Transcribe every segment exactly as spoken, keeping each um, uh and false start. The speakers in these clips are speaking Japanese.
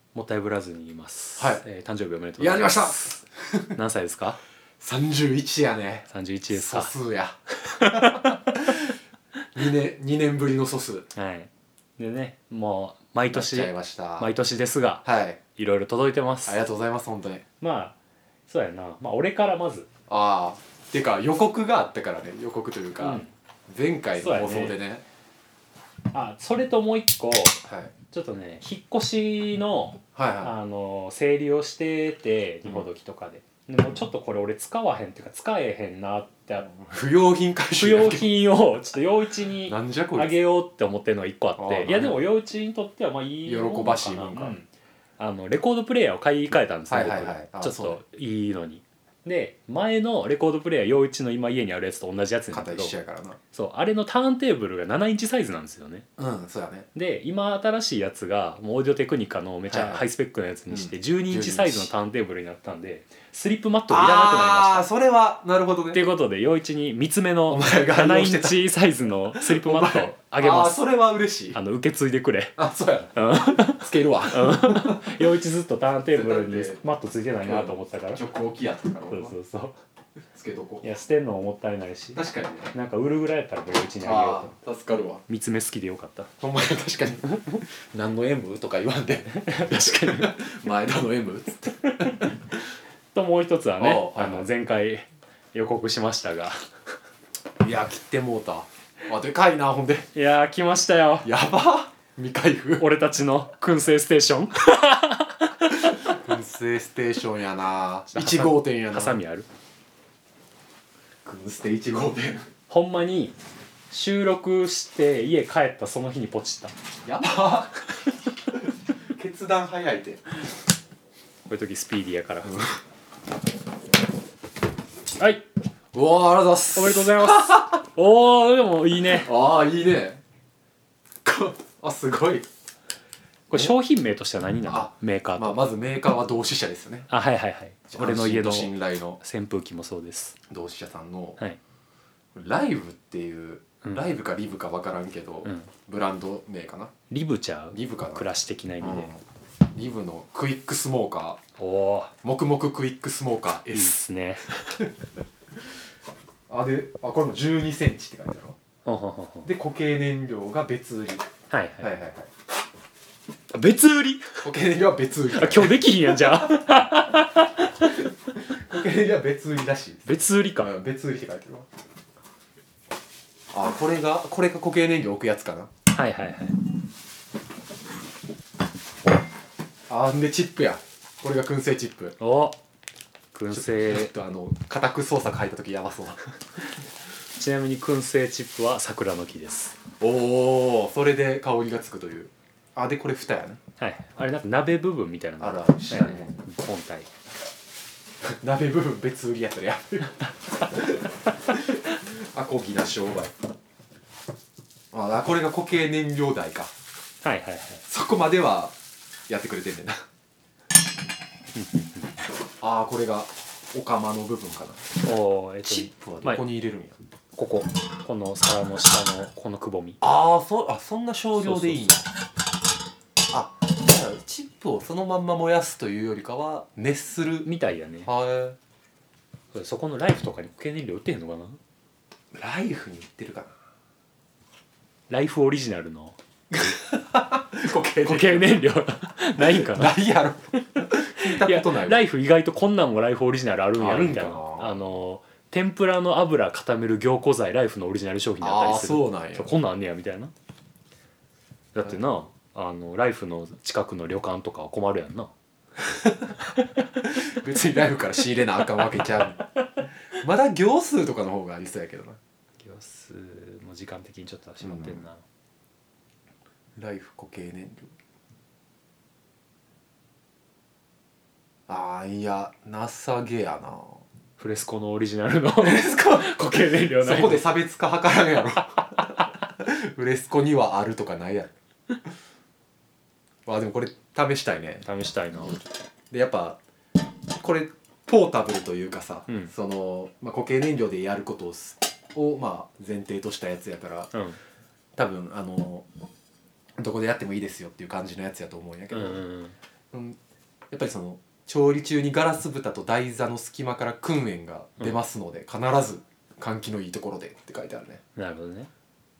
もったいぶらずに言います。 はい、 えー、誕生日おめでとうございます。やりました。何歳ですか？ さんじゅういちやね。 さんじゅういちですか。 素数や。にねんにねんぶりの素数。 はい。でね、もう毎年毎年ですが、 はい。 いろいろ届いてます。 ありがとうございます本当に。 まあそうやな。まあ俺からまず。 ああ。てか予告があったからね。予告というか、うん、前回の放送でね。ねあ、それともう一個、はい、ちょっとね引っ越しの、はいはい、あの整理をしてて荷ほどきとかで。うん、でもちょっとこれ俺使わへんっていうか使えへんなって不用品回収不用品をちょっと陽一にあげようって思ってるのが一個あっていやでも陽一にとってはまあいい喜ばしいもんか、うん、 あのレコードプレーヤーを買い替えたんですよ、はいはいはい、ちょっといいのに。で前のレコードプレーヤー陽一の今家にあるやつと同じやつなんだけどそうあれのターンテーブルがななインチサイズなんですよね。 うんそうだね。 で今新しいやつがもうオーディオテクニカのめちゃハイスペックなやつにしてじゅうにインチサイズのターンテーブルになったんでスリップマットがいらなくなりました。 ああそれはなるほどね。 っていうことで陽一に三つ目のななインチサイズのスリップマットあげます。 あそれは嬉しい。 あの受け継いでくれ。 あそうやつけるわ。 陽一ずっとターンテーブルにマットついてないなと思ってたから曲置きやったからそうそうそうつけとこう。 いや捨てんのももったいないし確かにねなんか売るぐらいやったら陽一にあげようと。助かるわ。 三つ目好きでよかった。 ほんまに確かに何の M とか言わんで確かに前田の M っつってともう一つはねあの前回予告しましたがいや切ってもうた。あでかいなほんで。 いや来ましたよ。 やば未開封。 俺たちの燻製ステーション燻製ステーションやないち号店やな。 ハサミある燻製いち号店ほんまに収録して家帰ったその日にポチった。 やば決断早いて。こういう時スピーディーやから、うん、はい。 うわありがとうございます。 おめでとうございますおーでもいいね。 ああいいねあすごい。 これ商品名としては何なの？メーカーと、 まあ、まずメーカーは同志社ですよね。 あはいはいはい。俺の家の信頼の扇風機もそうです。 同志社さんの、 はい、 ライブっていう、うん、ライブかリブか分からんけど、うん、ブランド名かな。 リブちゃう？ リブかな。 暮らし的な意味で、 うん、リブのクイックスモーカー。 おー黙々クイックスモーカー S。 いいっすねあであこれもじゅうにセンチって書いてある。 ほほほほで固形燃料が別売り。 はいはいはいはいはい。 別売り？ 固形燃料は別売り。 あ今日できひんやんじゃあ固形燃料は別売りらしいです。 別売りか。 別売りって書いてるわ。あこれがこれが固形燃料置くやつかな。 はいはいはい。 あんでチップや。これが燻製チップ。 お燻製ちょっとあの家宅捜索入った時やばそうなちなみに燻製チップは桜の木です。 おおそれで香りがつくという。あでこれ蓋やね。 はいあれなんか鍋部分みたいなのあるある知らんね本体鍋部分別売りやったらやるアコギな商売。あこれが固形燃料代か。 はいはいはい。 そこまではやってくれてんねんなあこれがお釜の部分かな。 お、えっと、 チップはどこに入れるんや、 まあ、こここの皿の下のこのくぼみ。 あー そ, あそんな少量でいいんだ。あじゃあチップをそのまんま燃やすというよりかは熱するみたいやね。 はいそこのライフとかに固形燃料売ってへんのかな。 ライフに売ってるかな。 ライフオリジナルの固形固形燃料ないんかな。 ないやろ聞いたことないわ。 いやライフ意外とこんなんもライフオリジナルあるんやみたいな。あの天ぷらの油固める凝固剤ライフのオリジナル商品だったりする。 あそうなんや。 こんなんあんねやみたいな。だってなあのライフの近くの旅館とかは困るやんな別にライフから仕入れなあかんわけちゃうまだ行数とかの方がありそうやけどな。 行数も時間的にちょっとしまってんな、 うん、ライフ固形燃料。あーいや情けやな。 フレスコのオリジナルのフレスコ固形燃料ない。 そこで差別化図らんやろフレスコにはあるとかないやろあでもこれ試したいね。 試したいな。 でやっぱこれポータブルというかさ、 うん、 その、まあ、固形燃料でやることを、を、まあ、前提としたやつやから、うん、多分あのどこでやってもいいですよっていう感じのやつやと思うんやけど、うんうんうん、 うん、やっぱりその調理中にガラス蓋と台座の隙間から燻煙が出ますので、うん、必ず換気のいいところでって書いてあるね。 なるほどね。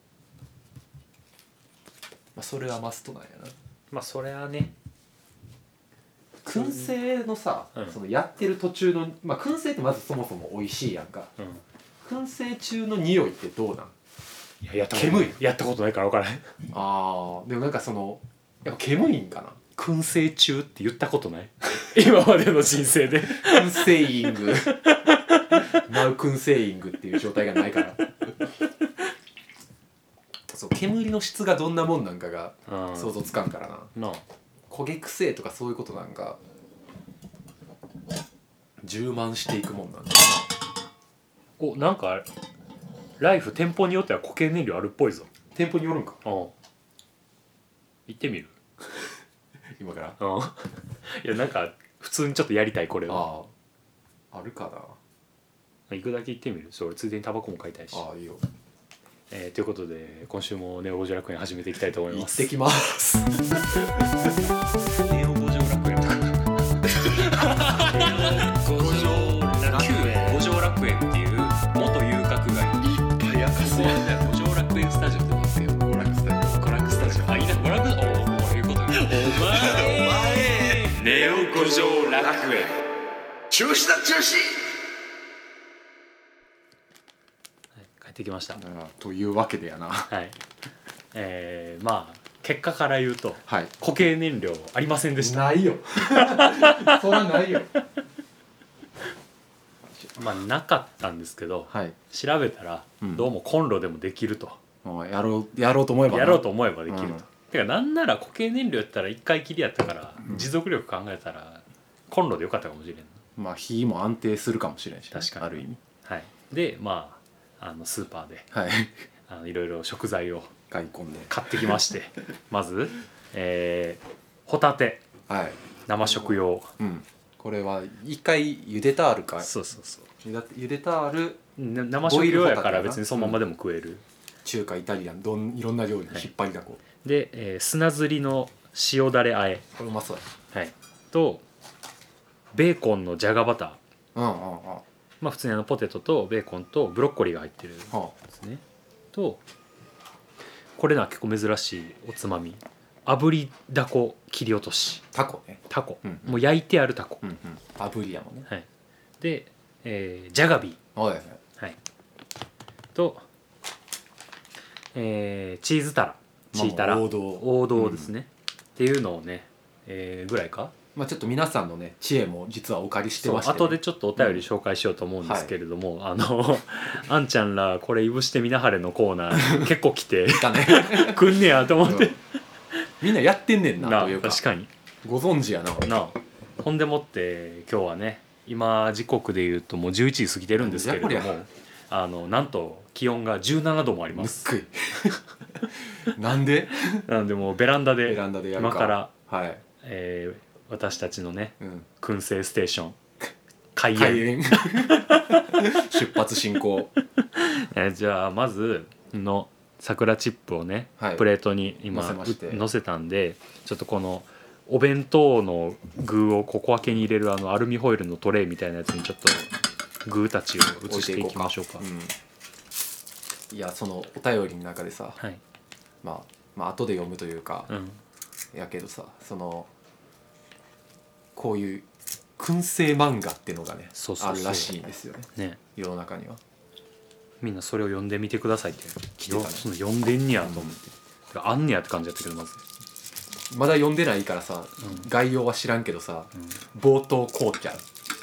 まあそれはマストなんやな。 まあそれはね、 燻製のさ、うん、そのやってる途中の、まあ燻製ってまずそもそも美味しいやんか、うん、燻製中の匂いってどうなん？ いや、やった煙いやったことないから分からへん。 あーでもなんかそのやっぱ煙いんかな。 燻製中って言ったことない今までの人生で燻製イングナウ燻製イングっていう状態がないからそう煙の質がどんなもんなんかが想像つかんからな。なあ焦げ臭いとかそういうことなんか充満していくもんなんだな。 お、なんかライフ店舗によっては固形燃料あるっぽいぞ。 店舗によるんか。 うん、行ってみる今から。 うんいやなんか普通にちょっとやりたいこれは。 ああ、あるかな。行くだけ行ってみる。それついでにタバコも買いたいし。 ああいいよ。 えー、ということで今週もネオ五条楽園始めていきたいと思います。 行ってきますネオ五条楽園とか五条楽園五条楽園っていう元遊郭街にいっぱい明かすやん。五条楽園スタジオってますよ。娯楽スタジオ。娯楽スタジオ。あ、いいな。娯楽おおこういうこと。お前お前ネオ五条楽園中止だ中止。 帰ってきました。 というわけでやな。 はい。えー、まあ結果から言うと、 はい、 固形燃料ありませんでした。 ないよ。そらないよ。 まあなかったんですけど、はい、調べたら、うん、どうもコンロでもできると。 やろうやろうと思えばやろうと思えばできると。うん、てかなんなら固形燃料やったらいっかいきりやったから、うん、持続力考えたらコンロでよかったかもしれん。 まあ火も安定するかもしれんし、ね、 確かにある意味。 はい。でまああのスーパーで、はい、あのいろいろ食材を買い込んで買ってきましてまず、えー、ホタテ、はい、生食用、 うん、これは一回茹でたあるか。 そうそうそう。 茹でたある生食用やから別にそのままでも食える、うん、 中華イタリアンどんいろんな料理に引っ張りだこ、 はい、で、えー、砂ずりの塩だれあえ、 これうまそうや、はい、とベーコンのじゃがバター、 うんうんうん、 まあ普通にあのポテトとベーコンとブロッコリーが入ってるですね、はあ、とこれな結構珍しいおつまみ、炙りだこ切り落とし。 タコね。 タコ、うんうん、もう焼いてあるタコ、うんうん、 炙りやもんね。 はい、で、えー、じゃがビー、 はいはい、 はい、と、えー、チーズタラ、チータラ、 まあ、王道王道ですね、うん、っていうのをね、えー、ぐらいか。 まあ、ちょっと皆さんのね知恵も実はお借りしてまして、ね、 後でちょっとお便り紹介しようと思うんですけれども、うん、はい、あのあんちゃんらこれいぶしてみなはれのコーナー結構来て来んねやと思って、うん、 みんなやってんねんななというか。 確かにご存知やな。 なほんでもって今日はね、今時刻でいうともうじゅういちじ過ぎてるんですけれども、あのなんと気温がじゅうななどもあります。 ぬっくいなんでなんでもうベランダでベランダでやるか今から、 はい、 えー私たちのね、うん、燻製ステーション開演、 開演出発進行えじゃあまずの桜チップをね、はい、プレートに今乗せたんで、ちょっとこのお弁当の具をここ分けに入れるあのアルミホイルのトレイみたいなやつにちょっと具たちを移していきましょうか。 うん、いやそのお便りの中でさ、はい、まあまあ後で読むというか、うん、やけどさ、そのこういう燻製漫画っていうのがね、そうそうそうあるらしいんですよ ね, ね世の中には。 みんなそれを読んでみてくださいって来てた、ね、その読んでんねやと思って、うん、あんねやって感じだったけど、まずまだ読んでないからさ、うん、概要は知らんけどさ、うん、冒頭こうちゃう。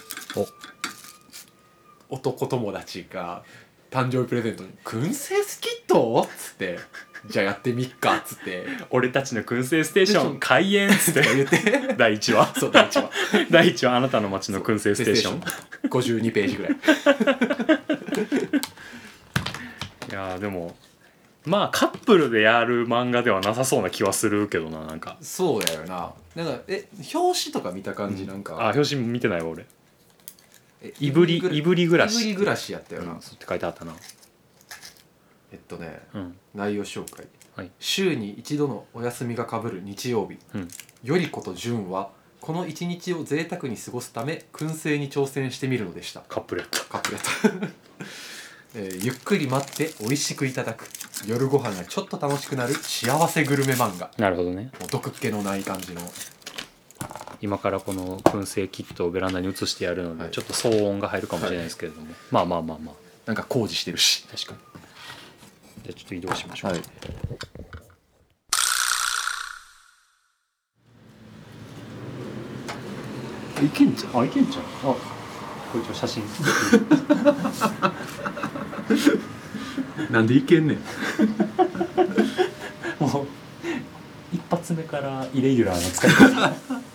お男友達が誕生日プレゼントに燻製スキットっつってじゃあやってみっかっつって俺たちの燻製ステーション開演っつって言ってだいいちわそうだいいちわだいいちわあなたの街の燻製ステーションごじゅうにページぐらいいやでもまあカップルでやる漫画ではなさそうな気はするけどな。なんかそうやよな。なんかえ表紙とか見た感じなんか、うん、 あ表紙見てないわ俺。いぶりいぶり暮らしいぶり暮らしやったよな、うん、 って書いてあったな。 えっとね、うん、内容紹介、はい、週に一度のお休みがかぶる日曜日、うん、よりこと純はこの一日を贅沢に過ごすため燻製に挑戦してみるのでした。 カップレットカップレット、えー、ゆっくり待って美味しくいただく夜ご飯がちょっと楽しくなる幸せグルメ漫画。 なるほどね。 もう毒っ気のない感じの。 今からこの燻製キットをベランダに移してやるので、はい、ちょっと騒音が入るかもしれないですけれども、はい、まあまあまあまあなんか工事してるし。 確かに。じゃあちょっと移動しましょう。はい、 いけんじゃん。 あ、いけんじゃん。あ、これちょっと写真なんでいけんねんもう一発目からイレギュラーな使い方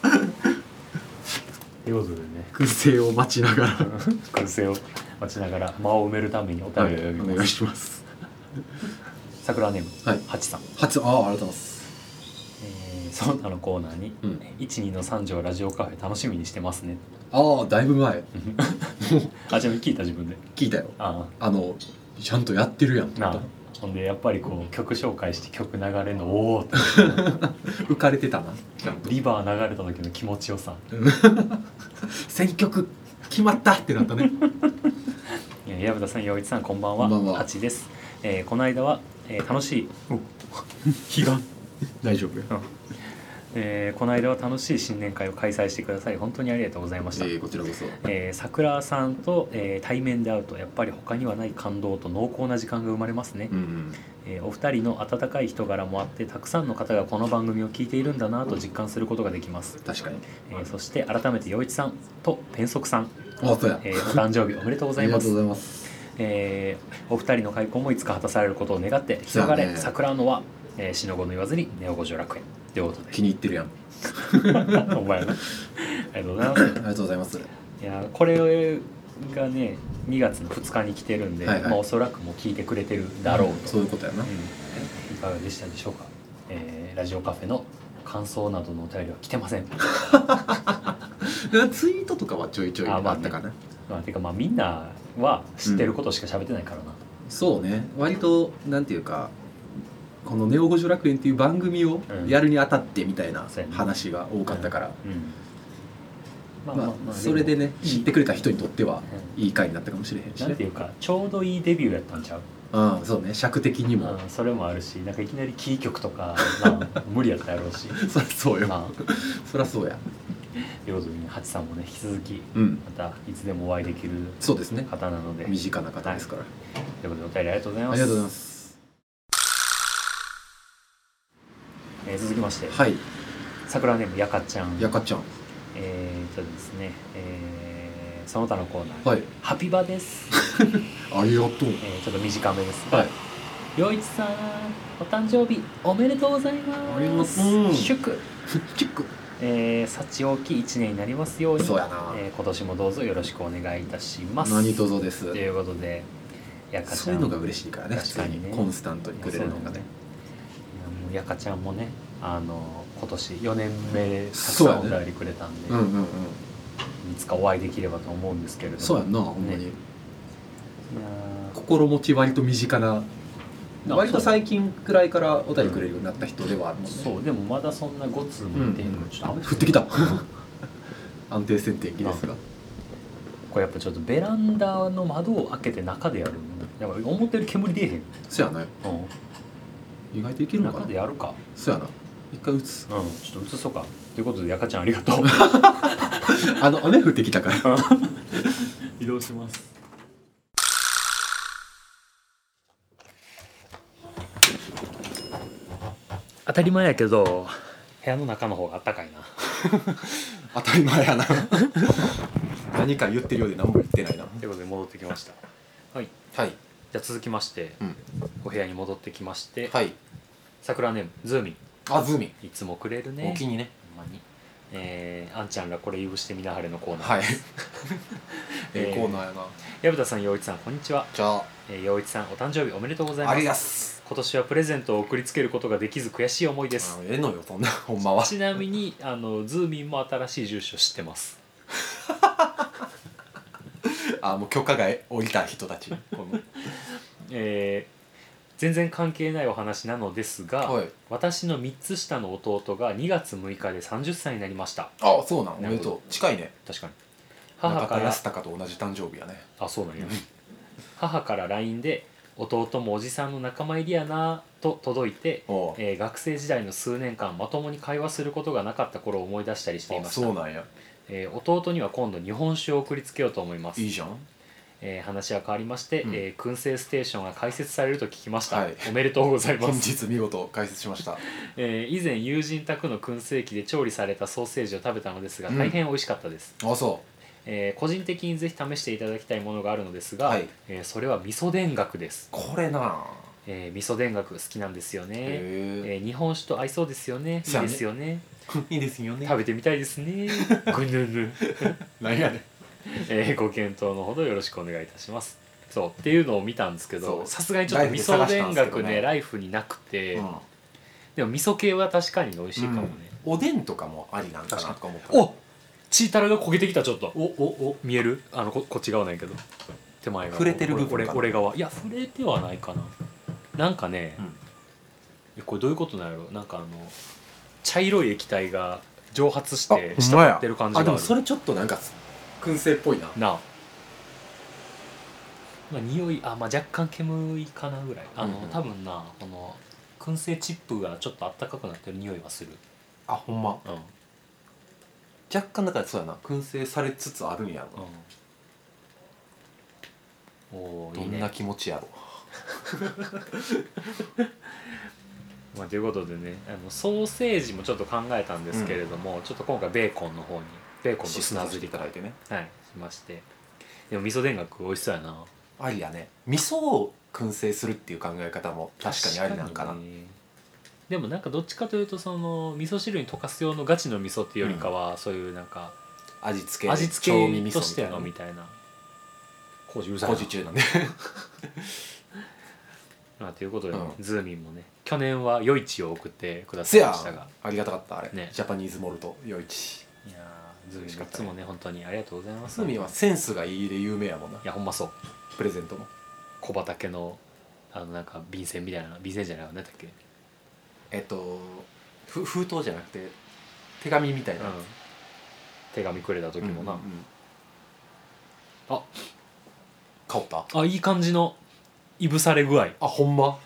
ということでね、 燻製を待ちながら燻製を待ちながら間を埋めるためにお便りを読みます、 はい、お願いします。 桜ネーム、 はい、 ハチさん。 ハチ、ああ、ありがとうございます。 えー、その他のコーナーに、うん、いち、にのさん条ラジオカフェ楽しみにしてますね。 ああ、だいぶ前あ、ちなみに聞いた自分で聞いたよ。 ああのちゃんとやってるやんなあ。ほんでやっぱりこう曲紹介して曲流れのおおって浮かれてたな。 リバー流れた時の気持ちよさ選曲決まったってなったね矢蓋さん、陽一さん、こんばんは。ハチです。えー、この間は、えー、楽しい日が大丈夫や、 うんえー、この間は楽しい新年会を開催してください本当にありがとうございました。 えー、こちらこそ。 えー、桜さんと、えー、対面で会うとやっぱり他にはない感動と濃厚な時間が生まれますね、うんうん。えー、お二人の温かい人柄もあってたくさんの方がこの番組を聞いているんだなと実感することができます。 確かに。 えー、そして改めて陽一さんとペンソクさん、 あ、そうや、 えー、お誕生日おめでとうございます。 ありがとうございます。 えー、お二人の開墾もいつか果たされることを願って広がれ、ね、桜の輪、えー、しのごの言わずにネオ五条楽園ということで。 気に入ってるやんお前な。ありがとうございます。ありがとうございます。 いやこれがねにがつのふつかに来てるんで、はいはい、まあ、おそらくもう聞いてくれてるだろうと、うん、 そういうことやな、うん、 いかがでしたでしょうか。えー、ラジオカフェの感想などのお便りは来てませんツイートとかはちょいちょいあったかな。 ね、まあ、てかまあみんなは知ってることしか喋ってないからな、うん、 そうね。割となんていうかこのネオ五条楽園っていう番組をやるにあたってみたいな話が多かったから、それでね知ってくれた人にとってはいい回になったかもしれへんし、ね、 なんていうかちょうどいいデビューやったんちゃう。 ああ、そうね、尺的にも、 うん、それもあるし、なんかいきなりキー曲とか、まあ、無理やったやろうしそりゃそうよ、まあ、そりゃそうや。 ということで、ね、ハチさんもね引き続き、 うん、 またいつでもお会いできるそうですね方なので、 身近な方ですから、はい、 ということでお便りありがとうございます。 ありがとうございます。 えー、続きまして、 はい、 桜ネームやかちゃん。 やかちゃん。 えー、とですね、えー、その他のコーナー、 はい、 ハピバですありがとう、 えー、ちょっと短めですが、 はい、 陽一さんお誕生日おめでとうございます。 ありがとう。 祝祝えー、幸大きいいちねんになりますように。 そうやな、 えー、今年もどうぞよろしくお願いいたします。 何卒です。 ということで、やかちゃん、 そういうのが嬉しいからね、確かにね、コンスタントにくれるのがね。 いや、もうやかちゃんもね、あの今年よねんめたくさんお便りくれたんで、 うんうんうん、いつかお会いできればと思うんですけれども。 そうやんな、ほんまに、 ね、いや心持ち割と身近な、割と最近くらいからお便りくれるようになった人ではあるもんね。 そう、でもまだそんなご通もいってへんの、うん、ちょっと雨降ってきた安定せん天気ですが、 これやっぱちょっとベランダの窓を開けて中でやるの、やっぱ思ってる煙出えへん。 そうやね、うん、意外といけるのかな。 中でやるか。 そうやな、一回打つ、 うん、ちょっと移そうかということで、やかちゃんありがとうあの雨降ってきたから移動します。当たり前やけど部屋の中の方があったかいな当たり前やな何か言ってるようで何も言ってないな。 ということで戻ってきました。はい、 はい、 じゃあ続きまして、うん、お部屋に戻ってきまして、 はい、 桜ネームズーミン。 あ、ズーミンいつもくれるね。 お気にね、 ほんまに。えー、あんちゃんらこれ許してみなはれのコーナーです。はいええー、コーナーやな。 矢蓋さん、陽一さん、こんにちは。 じゃあ、 えー、陽一さんお誕生日おめでとうございます。 ありがとうございます。 今年はプレゼントを送りつけることができず悔しい思いです。 ええのよそんな、ほんまは。 ちなみにあのズーミンも新しい住所知ってますあ、もう許可が下りた人たちこの、 えー、 全然関係ないお話なのですが、 はい、 私のみっつ下の弟がにがつむいかでさんじゅっさいになりました。 あ、そうなん、おめでとう。近いね。 確かに。 母から安高と同じ誕生日やね。 あ、そうなんや母から ライン で弟もおじさんの仲間入りやなと届いて、えー、学生時代の数年間まともに会話することがなかった頃を思い出したりしていました。 そうなんや。 えー、弟には今度日本酒を送りつけようと思います。 いいじゃん。 えー、話は変わりまして、うん、えー、燻製ステーションが開設されると聞きました、はい、おめでとうございます。 本日見事開設しました、 えー、以前友人宅の燻製機で調理されたソーセージを食べたのですが、うん、大変美味しかったです。 あ、そう。 えー、個人的にぜひ試していただきたいものがあるのですが、はい、えー、それは味噌田楽です。 これな、 えー、味噌田楽好きなんですよね。えー、日本酒と合いそうですよね。いいですよね。 いいですよね。 食べてみたいですね。ぐぬぬ何やねん。 えー、ご検討のほどよろしくお願いいたします。そうっていうのを見たんですけど、さすがにちょっと味噌田楽ねライフになくて、うん、でも味噌系は確かに美味しいかもね、 うん、おでんとかもありなんかなとか思った。 おチータラが焦げてきた。ちょっとおおお見える？あの こ, こっち側なんやけど手前が触れてる部分かな。 俺側いや触れてはないかな。なんかね、うん、これどういうことなんやろ。なんかあの茶色い液体が蒸発して滴ってる感じがある。 あ、でもそれちょっとなんか燻製っぽいな。 なあ、まあ、匂いあ、まあ、若干煙いかなぐらい。あの、うんうん、多分なこの燻製チップがちょっとあったかくなってる匂いはする。 あ、ほんま、うん、若干だからそうやな、燻製されつつあるんやろ、うん、おー、どんな気持ちやろまあ、ということでね、あのソーセージもちょっと考えたんですけれども、うん、ちょっと今回ベーコンの方にベーコンと砂ずりいただいてね、はい、しまして。でも味噌田楽美味しそうやな。 ありやね。味噌を燻製するっていう考え方も確かにありなんかな。 でもなんかどっちかというとその味噌汁に溶かす用のガチの味噌っていうよりかは、うん、そういうなんか味付け味付けとしてのみたいな。工事うるさいな。 工事中なんでまあということで、ね、うん、ズーミンもね去年は夜市を送ってくださいましたが、 ありがたかったあれ、ね、ジャパニーズモルト夜市。 いやズーミンいつもね本当にありがとうございます。 ズーミンはセンスがいいで有名やもんな。いやほんまそう。 プレゼントも小畑のあのなんか便箋みたいな、便箋じゃないわ、何だっけ、 えっとふ封筒じゃなくて手紙みたいな、うん、 手紙くれた時もな、うんうんうん、あ香った。 あ、いい感じのいぶされ具合。 あ、ほんま。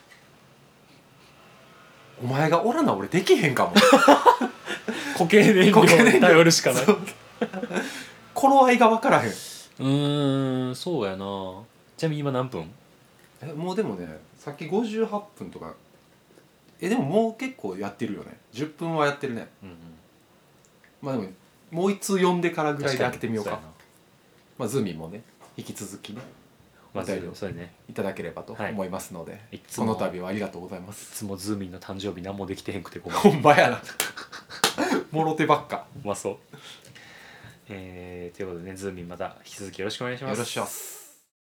お前がおらな俺できへんかも固形燃料に頼るしかない頃合いが分からへん。 うーん、そうやな。ちなみに今何分？ え、もうでもね、さっきごじゅうはっぷんとか。え、でももう結構やってるよね。じゅっぷんはやってるね、うんうん、まあでももう一通読んでからぐらいで開けてみようか。かまあズーミンもね引き続きねお便りをいただければと思いますので、はい、この度はありがとうございます。 いつもズーミンの誕生日何もできてへんくてごめん。 ほんまやなもろ手ばっか。 うまそう。えー、ということでね、ズーミンまた引き続きよろしくお願いします。 よろしくお願いします。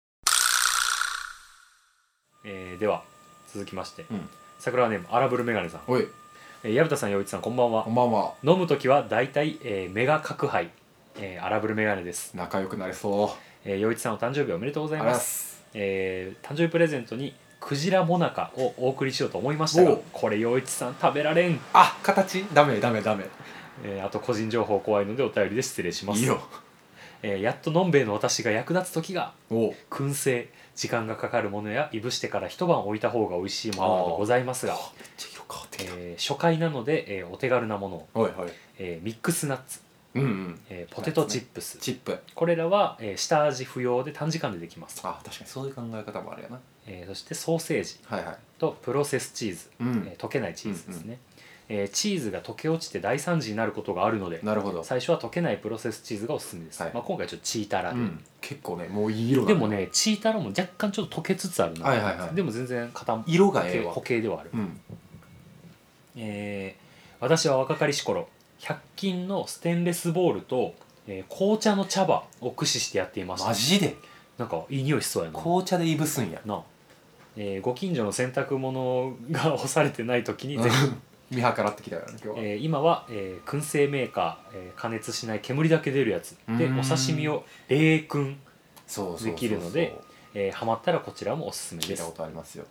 えー、では続きまして、うん、桜ネームアラブルメガネさん。 おい、 えー、矢蓋さん、陽一さん、こんばんは。 こんばんは。 飲むときはだいたい、えー、メガ角杯、えー、アラブルメガネです。 仲良くなれそう。 えー、陽一さんお誕生日おめでとうございます。えー、誕生日プレゼントにクジラモナカをお送りしようと思いましたが、これ陽一さん食べられん。 あ、形ダメダメダメ。 えー、あと個人情報怖いのでお便りで失礼します。 いいよ。 えー、やっとのんべえの私が役立つ時が。 お燻製、時間がかかるものやいぶしてから一晩置いた方が美味しいものなどございますが、 めっちゃ色変わってきた。 えー、初回なので、えー、お手軽なものを、 はいはい、 えー、ミックスナッツ、 うんうん、 えー、ポテトチップス、 チップ、 これらは、えー、下味不要で短時間でできます。 あ、確かにそういう考え方もあるやな。 えー、そしてソーセージとプロセスチーズ、 うんえー、溶けないチーズですね、うんうん、えー、チーズが溶け落ちて大惨事になることがあるので、 なるほど、 最初は溶けないプロセスチーズがおすすめです、はい、まあ、今回ちょっとチータラで、うん、 結構ねもういい色だ、 ね、でもねチータラも若干ちょっと溶けつつあるので、 はいはいはい、 でも全然固色がええわ固形ではある、 うん、 えー、私は若かりし頃ひゃく均のステンレスボウルと、えー、紅茶の茶葉を駆使してやっていました。 マジでなんかいい匂いしそうやな。 紅茶でいぶすんやな、えー、ご近所の洗濯物が干されてない時にぜひ見計らってきたからね今日は、 えー、今は、えー、燻製メーカー、えー、加熱しない煙だけ出るやつでお刺身を冷燻できるので、えー、ハマったらこちらもおすすめです。 聞いたことありますよ。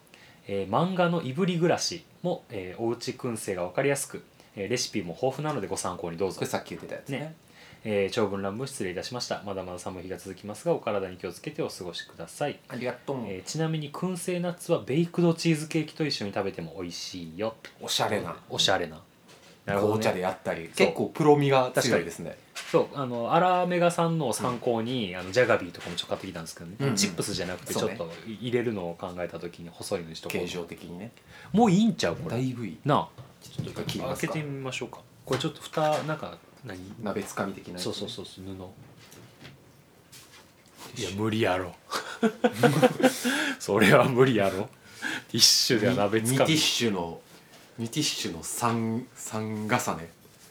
えー、漫画のいぶり暮らしも、えー、おうち燻製が分かりやすく、えー、レシピも豊富なのでご参考にどうぞ。 これさっき言ってたやつね。 ねえー、長文乱文失礼いたしました。まだまだ寒い日が続きますがお体に気をつけてお過ごしください。 ありがとう、 えー、ちなみに燻製ナッツはベイクドチーズケーキと一緒に食べても美味しいよ。 おしゃれなおしゃれな紅茶でやったり、結構プロ味が強いですね。 そうあのアラメガさんの参考に、うん、あのジャガビーとかもちょっと買ってきたんですけどね、うんうん、チップスじゃなくてちょっと入れるのを考えた時に細いのにしとこう。 形状的にね。 もういいんちゃうこれ。 だいぶいいなあ。ちょっと開けてみましょうか。これちょっと蓋なんか何鍋つかみ的なやつ、ね、 そうそうそう布。いや無理やろそれは無理やろ。ティッシュでは鍋つかみ。 ミティッシュのミティッシュの三三重ね。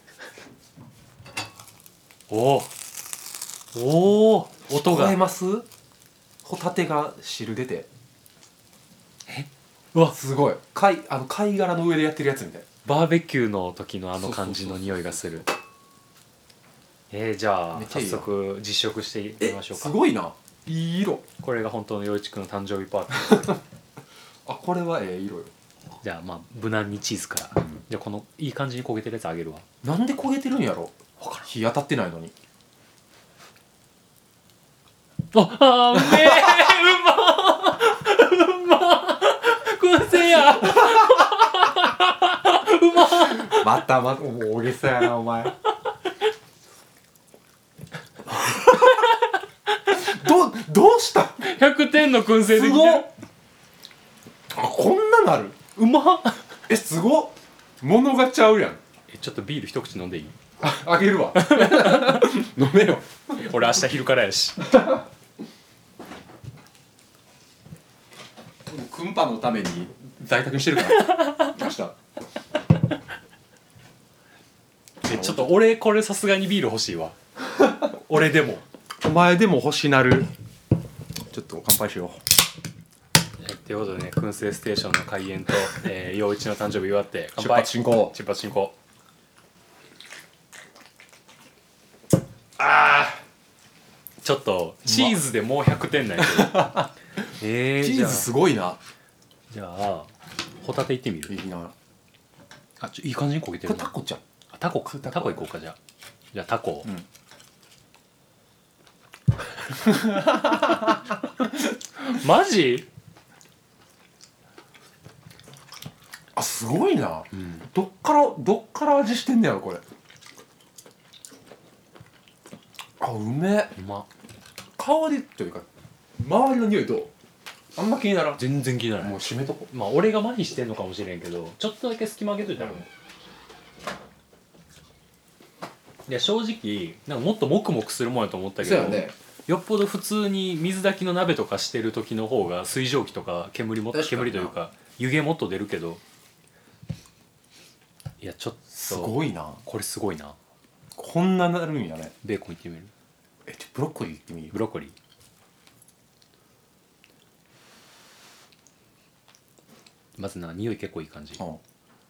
おおおお音が。 聞こえます？ホタテが汁出て。 えうわすごい。貝あの貝殻の上でやってるやつみたい。 バーベキューの時のあの感じの匂いがする。えー、じゃあ早速実食してみましょうか。 すごいな。いい色。 これが本当の陽一くんの誕生日パーティーあこれはええ色よ。 じゃあまあ無難にチーズから、うん、じゃあこのいい感じに焦げてるやつあげるわ。 なんで焦げてるんやろ。 分からん。 日当たってないのに。 ああうめえうまうま燻製やうままたまたもう大げさやなお前どどうした。 ひゃくてんの燻製できてる。 すごっ。あこんななる。 うまっ。 えすごっ。物がちゃうやん。 えちょっとビール一口飲んでいい？ ああげるわ飲めよ俺明日昼からやしクンパのために在宅してるから明日えちょっと俺これさすがにビール欲しいわ俺でもお前でも欲しなる。ちょっと乾杯しよう。 ということでね燻製ステーションの開演とえー陽一の誕生日祝って乾杯。 出発進行。 出発進行。 あーちょっとチーズでもうひゃくてんないけどえー、チーズすごいな。 じゃあホタテいってみる。 いいな。 あちょいい感じに焦げてる。 これタコちゃん。 あタコか。タコいこうか。じゃあじゃあタコ、うん、マジ。 あすごいな、うん、どっからどっから味してんねやろこれ。あうめえ。 うま。 香りというか周りの匂いどう？あんま気にならん。 全然気にならない。 もう閉めとこ。 まあ俺が麻痺してんのかもしれんけどちょっとだけ隙間開けといたら、うん、いや正直なんかもっとモクモクするもんやと思ったけど、そうやね、よっぽど普通に水炊きの鍋とかしてる時の方が水蒸気とか煙も煙というか湯気もっと出るけど、いやちょっとすごいな。 これすごいな。 こんななるんやね。 ベーコンいってみる。 えちょブロッコリーいってみる。 ブロッコリーまずな匂い結構いい感じ。うん、う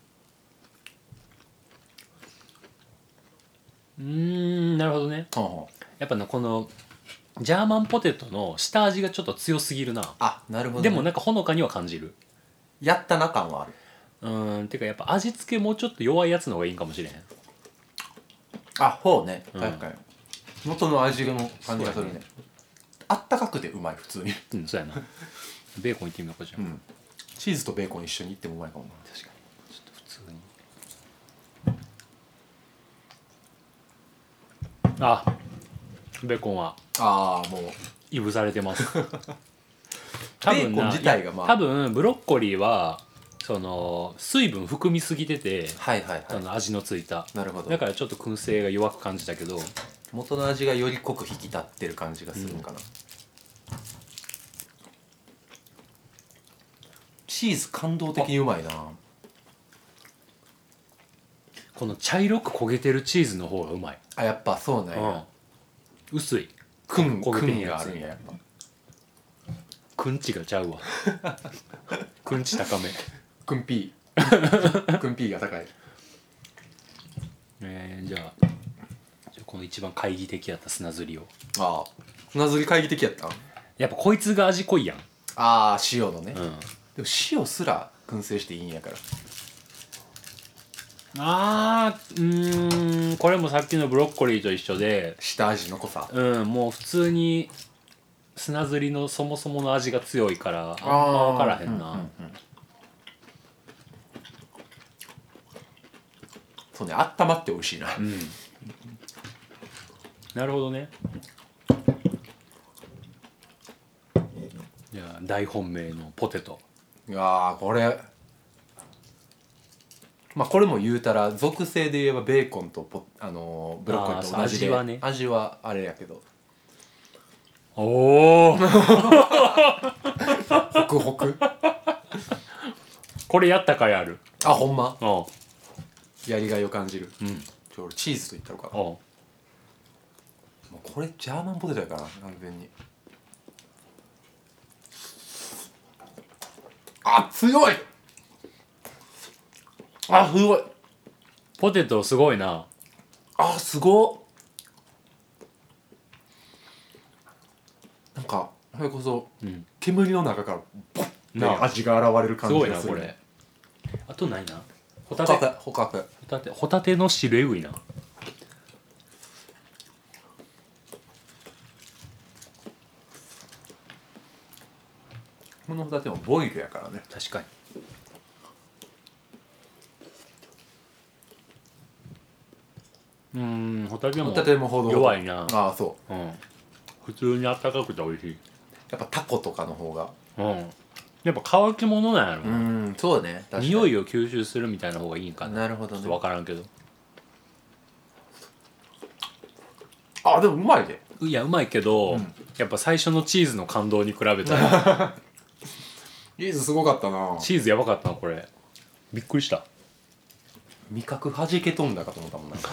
ーんなるほどね。うん、やっぱなこのジャーマンポテトの下味がちょっと強すぎるな。 あなるほど、ね、 でもなんかほのかには感じる。 やったな感はある。 うーんてかやっぱ味付けもうちょっと弱いやつの方がいいんかもしれへん。 あほうね、うん、確かに元の味の感じがするね。あったかくてうまい普通に。 うんそうやなベーコンいってみようかじゃあ、うん、 チーズとベーコン一緒にいってもうまいかもな。 確かにちょっと普通に。あベーコンはああもういぶされてます多分ベーコン自体がまあ多分ブロッコリーはその水分含みすぎてて、 はいはいはい、 あの味のついた。 なるほど。 だからちょっと燻製が弱く感じたけど元の味がより濃く引き立ってる感じがするのかな、うん、チーズ感動的にうまいな。 この茶色く焦げてるチーズの方がうまい。 あやっぱそうなんや、 うん、薄いくん焦げてんやつ。やっぱくんちがちゃうわくんち高め。 くんピーくんピーが高い。 えー、じゃあこの一番懐疑的やった砂ずりを。 ああ砂ずり懐疑的やったん。 やっぱこいつが味濃いやん。 ああ塩のね、 うん、 でも塩すら燻製していいんやから。 あーうーんこれもさっきのブロッコリーと一緒で下味の濃さ。 うんもう普通に砂ずりのそもそもの味が強いからあんま分からへんな、うんうんうん、 そうね、あったまって美味しいな、うん、 なるほどね。いや大本命のポテト。 いやこれまあこれも言うたら属性で言えばベーコンとポ、あのー、ブロッコリーと同じで味はね、味はあれやけどおおホクホクこれやったかいある。 あほんまおやりがいを感じる、うん、ちょ俺チーズと言ったのかな。もうこれジャーマンポテトやから完全に。あ強いあすごいポテトすごいなあすごっなんかそれこそ、うん、煙の中からボッて味が現れる感じがする。 すごいなこれ。あとないなホタテホタテホタテホタテの汁えぐいな。 このホタテもボイルやからね。 確かに。うーんホタテもホタテもほど弱いな。 ああそう、うん、 普通にあったかくて美味しい。 やっぱタコとかの方がうんやっぱ乾き物なんやろ。 うんそうね。 確かに匂いを吸収するみたいな方がいいんかな。 なるほどね。 ちょっと分からんけど。 あでもうまいで。 いやうまいけど、うん、やっぱ最初のチーズの感動に比べたらチーズすごかったな。 チーズやばかったなこれ。びっくりした。 味覚はじけ飛んだかと思ったもんなんか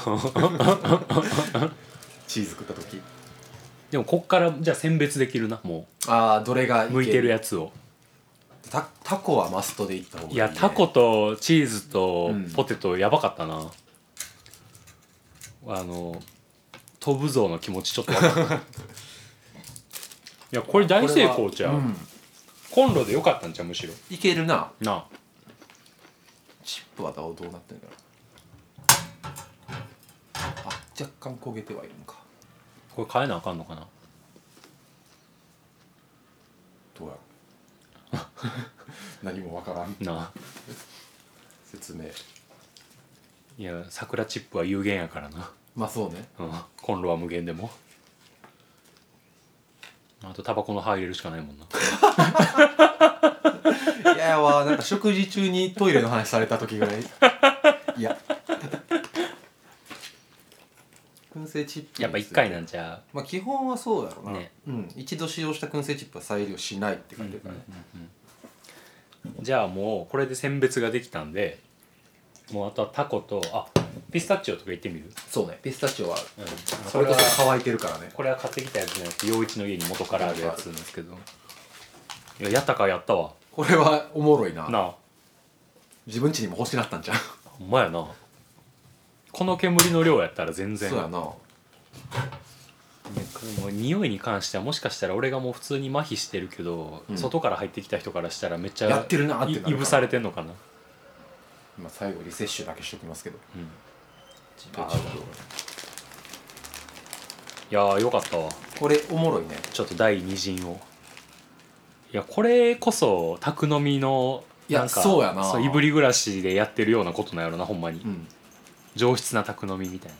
チーズ食った時。 でもこっからじゃあ選別できるなもう。ああどれが向いてるやつを。 タ, タコはマストでいった方がいい、ね、 いやタコとチーズとポテトやばかったな、うん、あの飛ぶぞの気持ちちょっと分かったいやこれ大成功ちゃう、うん、コンロでよかったんちゃうむしろ。 いけるな。 なあチップはどうなってんだろう。あ若干焦げてはいるのか。 これ変えなあかんのかな。 どうやろう何もわからんなあ説明。 いや桜チップは有限やからな。 まあそうね、 うん、コンロは無限でも。あとタバコの歯入れるしかないもんな。 いやわなんか食事中にトイレの話された時ぐらいいや燻製チップやっぱいっかいなんちゃう。まあ基本はそうだろうな、ねうん、一度使用した燻製チップは再利用しないって書いてるからね、うんうんうんうん、じゃあもうこれで選別ができたんでもうあとはタコとあピスタチオとか言ってみる。 そうねピスタチオは、うん、それこそ乾いてるからね。 これは買ってきたやつじゃなくて陽一の家に元からあるやつなんですけどいややったかやったわ。 これはおもろいな。 なあ自分家にも欲しなったんじゃん。 ほんまやな。この煙の量やったら全然。 そうやな。 もう匂いに関してはもしかしたら俺がもう普通に麻痺してるけど、うん、外から入ってきた人からしたらめっちゃやってるなってなるいぶされてんのかな。 今最後リセッシュだけしときますけど、うん、 いやーよかったわ。 これおもろいね。 ちょっと第二陣を。いやこれこそ宅飲みのなんかそうやな。 そういぶり暮らしでやってるようなことなんやろなほんまに、うん、上質な宅飲みみたいな。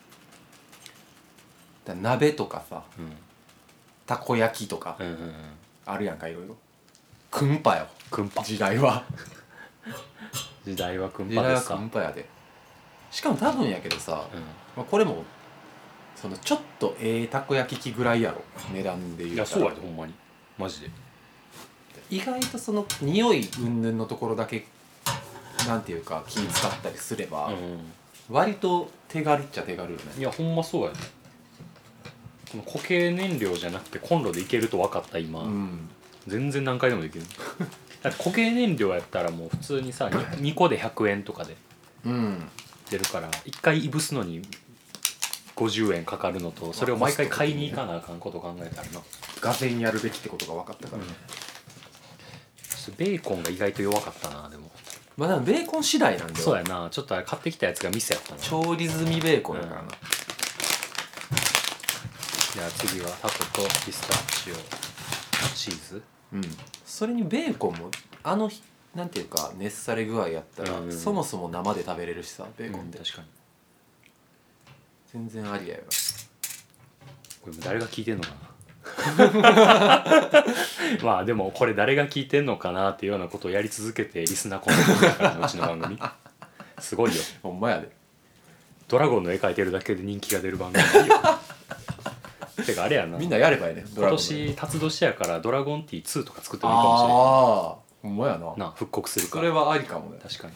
だ鍋とかさ、うん、たこ焼きとか、うんうんうん、あるやんかいろいろ。クンパよクンパ時代は時代はクンパです。 時代はクンパやで。しかも多分やけどさ、うんまあ、これもそのちょっとええたこ焼き器ぐらいやろ値段でいう。 いやそうやでほんまにマジで。 意外とその匂い云々のところだけなんていうか気に使ったりすれば、うん、割と手軽っちゃ手軽よね。 いやほんまそうやね。この固形燃料じゃなくてコンロでいけると分かった今、うん、全然何回でもできるだって固形燃料やったらもう普通にさ 2, にこでひゃくえんとかで出るから、いっかいいぶすのにごじゅうえんかかるのと、それを毎回買いに行かなあかんこと考えたらな、 がぜんやるべきってことが分かったからね、 うん、 ちょっとベーコンが意外と弱かったな。でもまあでもベーコン次第なんで。 そうやな。ちょっとあれ買ってきたやつがミスやったな。 調理済みベーコンだからな、うん、 じゃあ次はタコとピスタチオチーズ。 うん、それにベーコンもあのなんていうか熱され具合やったら、うんうん、そもそも生で食べれるしさ、ベーコンって、 うん、確かに全然ありやよな。 これ誰が聞いてんのかなまあでもこれ誰が聞いてんのかなっていうようなことをやり続けてリスナーコンテンツだからうちの番組すごいよ。 ほんまやで。 ドラゴンの絵描いてるだけで人気が出る番組よてかあれやな、 みんなやればいいね。 今年辰年やからドラゴンティーツーとか作ってもいいかもしれない。ああほんまやな。 な復刻するかそれはありかもね。 確かに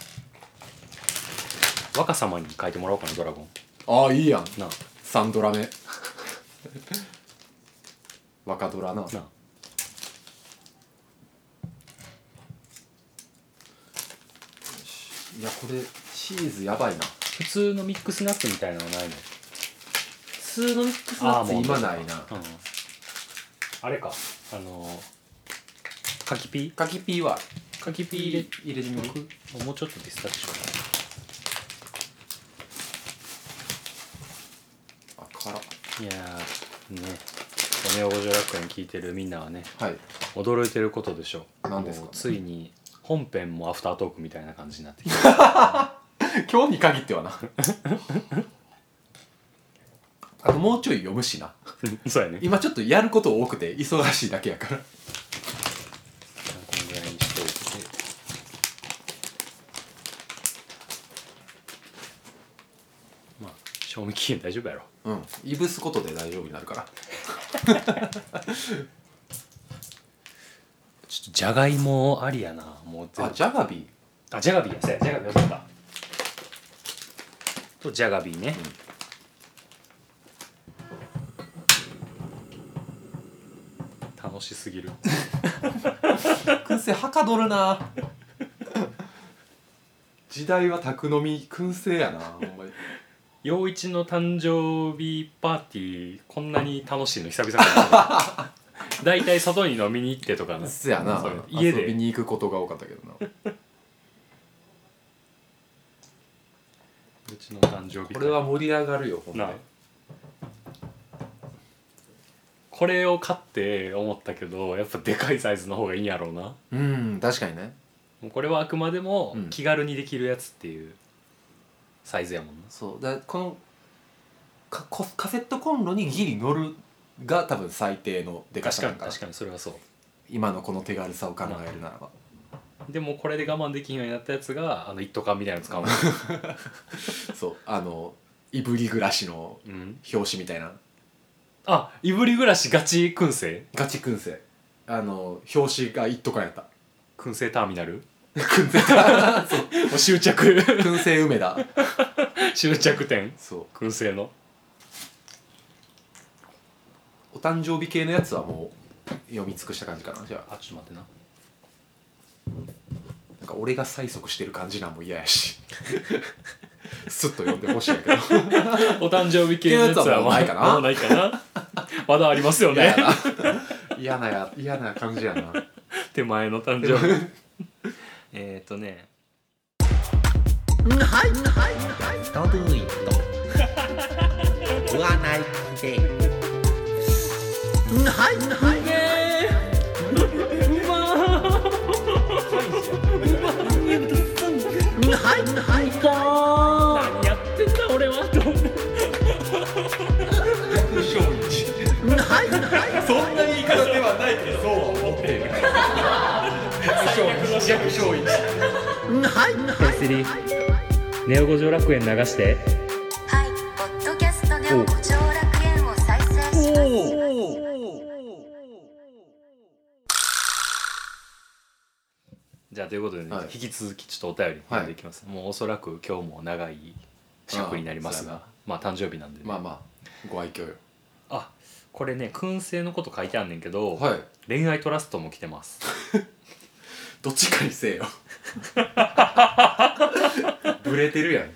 若様に描いてもらおうかなドラゴン。 ああいいやんな。 さんドラ目若ドラな。ないやこれチーズやばいな。 普通のミックスナッツみたいなのないの？ 普通のミックスナッツ今ないな。 うん、あれかあの柿ピー柿ピーは柿ピー入れ入れてみる？ もうちょっとピスタチオ。あ辛っ。 いやーねネオ五条楽園聞いてるみんなはね、 はい、 驚いてることでしょう。 何ですか？ ついに本編もアフタートークみたいな感じになってきた今日に限ってはなあともうちょい読むしなそうやね。 今ちょっとやること多くて忙しいだけやからこのぐらいにしておいて、まあ賞味期限大丈夫やろ。 うんいぶすことで大丈夫になるからちょっとじゃがいもありやな。もう全部あジャガビーあジャガビーやそうやジャガビー忘れたとジャガビーね、うん、楽しすぎる燻製はかどるな時代は宅飲み燻製やなほんまに。 陽一の誕生日パーティーこんなに楽しいの久々だだいたい外に飲みに行ってとかな。 そやな家で遊びに行くことが多かったけどなうちの誕生日これは盛り上がるよほんまに。 これを買って思ったけどやっぱでかいサイズの方がいいんやろうな。 うん確かにね。 もうこれはあくまでも気軽にできるやつっていうサイズやもんな、うん、 そうだこのカカセットコンロにギリ乗るが多分最低のでかさだから。 確かにそれはそう。 今のこの手軽さを考えるならば、 でもこれで我慢できんようになったやつがあの一斗缶みたいなの使うのそうあのいぶり暮らしの表紙みたいな、うん、 あいぶり暮らしガチ燻製ガチ燻製あの表紙が一斗缶やった。 燻製ターミナル燻製ターそうもう終着燻製梅田終着点。 そう燻製のお誕生日系のやつはもう読み尽くした感じかな。じゃああちょっと待ってな。 なんか俺が催促してる感じなんも嫌やしスッと読んでほしいんやけどお誕生日系のやつはもうないかな。 もうないかなまだありますよね。 嫌なや嫌な感じやな手前の誕生日えっとねはいはいはいトドゥイと言わないではいはいはいはい何やってんだ俺はとはいはいそんな言い方ではないけどそうは思っている逆勝一はいはいスリーネオ五条楽園流してはいポッドキャストネオ五条楽園を再生します。 じゃあということでね、はい、引き続きちょっとお便り読んでいきます、はい、もうおそらく今日も長い尺になりますが、あまあ誕生日なんでね、 まあまあご愛嬌よ。 あこれね燻製のこと書いてあんねんけど、 はい、 恋愛トラストも来てますどっちかにせえよブレてるやん。い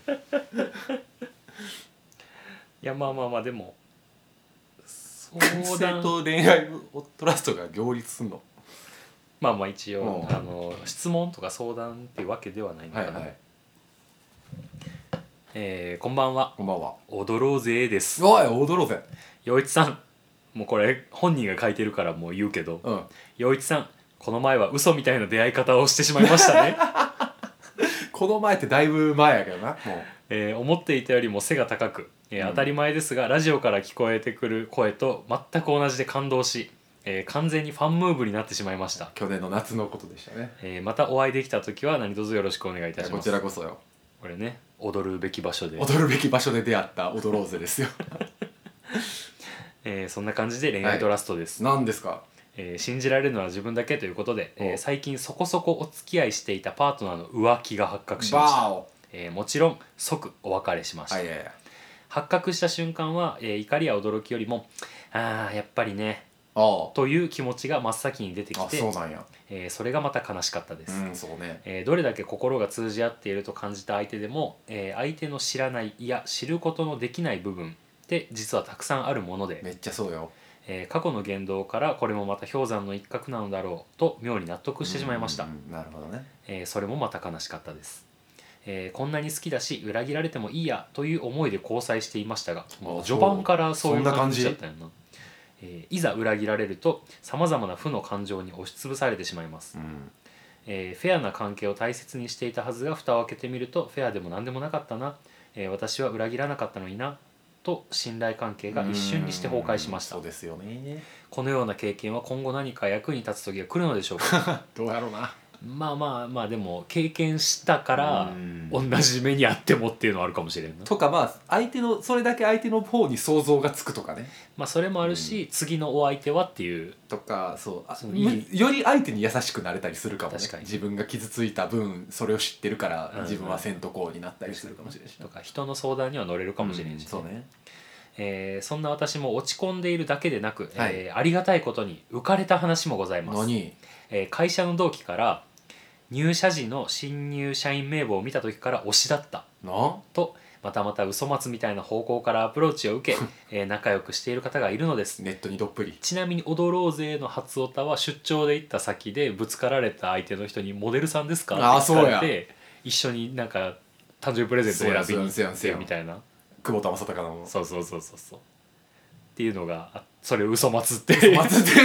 やまあまあまあでも燻製と恋愛トラストが両立すんの。 まあまあ一応あの質問とか相談っていうわけではないのかな、はいはい、えー、こんばんは。 こんばんは。 踊ろうぜです。 おい踊ろうぜ。 陽一さん、もうこれ本人が書いてるからもう言うけど、うん、陽一さん、この前は嘘みたいな出会い方をしてしまいましたね。 この前ってだいぶ前やけどな。もう、 えー、思っていたよりも背が高く、えーうん、当たり前ですがラジオから聞こえてくる声と全く同じで感動し、えー、完全にファンムーブになってしまいました。 去年の夏のことでしたね。 えー、またお会いできた時は何卒よろしくお願いいたします。 こちらこそよ。 これね、踊るべき場所で踊るべき場所で出会った踊ろうぜですよ。 えー、そんな感じで恋愛ドラストです。 はい、何ですか？ えー、信じられるのは自分だけということで、えー、最近そこそこお付き合いしていたパートナーの浮気が発覚しました。えー、もちろん即お別れしました。はいはいはい、発覚した瞬間は、えー、怒りや驚きよりもあーやっぱりねという気持ちが真っ先に出てきて、 そうなんや、 えー、それがまた悲しかったです。 うん、そうね。 えー、どれだけ心が通じ合っていると感じた相手でも、えー、相手の知らないいや知ることのできない部分って実はたくさんあるもので、 めっちゃそうよ。 えー、過去の言動からこれもまた氷山の一角なのだろうと妙に納得してしまいました。 なるほどね。 えー、それもまた悲しかったです。えー、こんなに好きだし裏切られてもいいやという思いで交際していましたが、もう序盤からそういう感じだったよな。えー、いざ裏切られるとさまざまな負の感情に押しつぶされてしまいます。うん、えー、フェアな関係を大切にしていたはずが蓋を開けてみるとフェアでも何でもなかったな、えー、私は裏切らなかったのになと信頼関係が一瞬にして崩壊しました。 そうですよね。 このような経験は今後何か役に立つ時が来るのでしょうか。 どうやろうな。 まあまあまあでも経験したから同じ目にあってもっていうのはあるかもしれんな。 とかまあ相手のそれだけ相手の方に想像がつくとかね。 まあそれもあるし、うん、次のお相手はっていうとか、そうあそのいいより相手に優しくなれたりするかもね。確かに自分が傷ついた分それを知ってるから自分はせんとこうになったりするかもしれんし、 とか人の相談には乗れるかもしれんし、ね、うん、 そうね。 えー、そんな私も落ち込んでいるだけでなく、はい、えー、ありがたいことに浮かれた話もございます。 何？ えー、会社の同期から入社時の新入社員名簿を見た時から推しだったとまたまた嘘松みたいな方向からアプローチを受け、えー、仲良くしている方がいるのです。 ネットにどっぷり。 ちなみに踊ろうぜの初オタは出張で行った先でぶつかられた相手の人にモデルさんですかって聞かれて、一緒になんか誕生日プレゼント選びに行ってみたいな。 久保田正孝のそうそうそうそうそうっていうのが、それ嘘松って嘘松って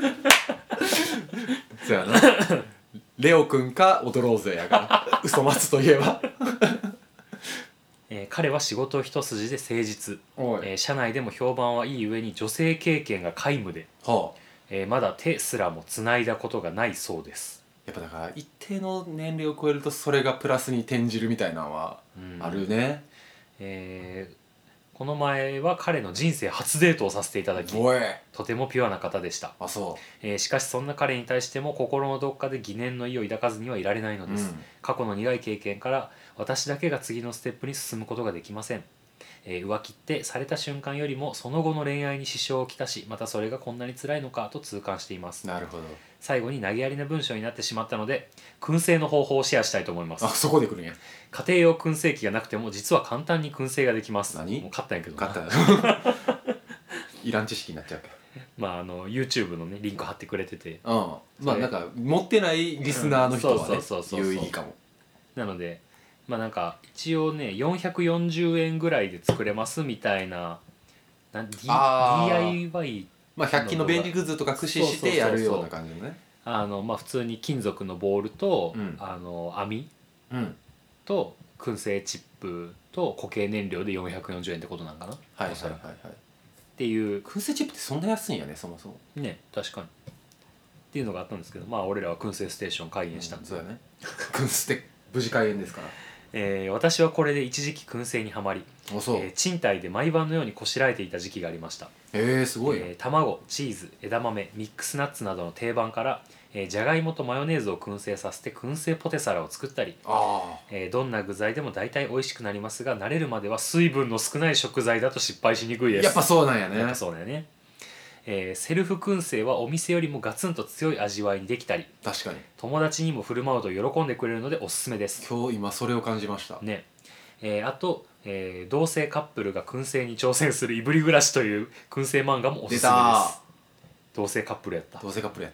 そうやな。レオくんか踊ろうぜやから嘘松といえば、 えー、彼は仕事一筋で誠実、えー、社内でも評判はいい上に女性経験が皆無で、はあ、えー、まだ手すらもつないだことがないそうです。 やっぱだから一定の年齢を超えるとそれがプラスに転じるみたいなのはあるね。うん、 えーこの前は彼の人生初デートをさせていただき、とてもピュアな方でした。 あ、そう。 えー、しかしそんな彼に対しても心のどっかで疑念の意を抱かずにはいられないのです。うん、過去の苦い経験から私だけが次のステップに進むことができません。えー、浮気ってされた瞬間よりもその後の恋愛に支障をきたし、またそれがこんなに辛いのかと痛感しています。 なるほど。 最後に投げやりな文章になってしまったので燻製の方法をシェアしたいと思います。 あ、そこで来るんや。 家庭用燻製機がなくても実は簡単に燻製ができます。 何？ もう買ったんやけど買ったいらん知識になっちゃうけどまああの YouTube のねリンク貼ってくれてて、 うん、まあなんか持ってないリスナーの人はね有意義かも。 なのでまあなんか一応ねよんひゃくよんじゅうえんぐらいで作れますみたいな、な ディーアイワイ、 まあひゃく均の便利グッズとか駆使してやるような感じのね。 あのまあ普通に金属のボールと、うん、あの網、うん、と燻製チップと固形燃料でよんひゃくよんじゅうえんってことなんかな。 はいはいはいはい。 っていう燻製チップってそんな安いんやね、そもそもね。確かにっていうのがあったんですけど、まあ俺らは燻製ステーション開園したんで、 うん、そうやね燻製無事開園ですから。 えー、私はこれで一時期燻製にはまり、えー、賃貸で毎晩のようにこしらえていた時期がありました。 えー、すごい、 えー、卵、チーズ、枝豆、ミックスナッツなどの定番から、えー、じゃがいもとマヨネーズを燻製させて燻製ポテサラを作ったり、あ、えー、どんな具材でも大体美味しくなりますが慣れるまでは水分の少ない食材だと失敗しにくいです。 やっぱそうなんやね。 やっぱそうだよね。えー、セルフ燻製はお店よりもガツンと強い味わいにできたり、 確かに友達にも振る舞うと喜んでくれるのでおすすめです。 今日今それを感じましたね。えー、あと、えー、同性カップルが燻製に挑戦するいぶり暮らしという燻製漫画もおすすめです。同性カップルやった。 同性カップルやった。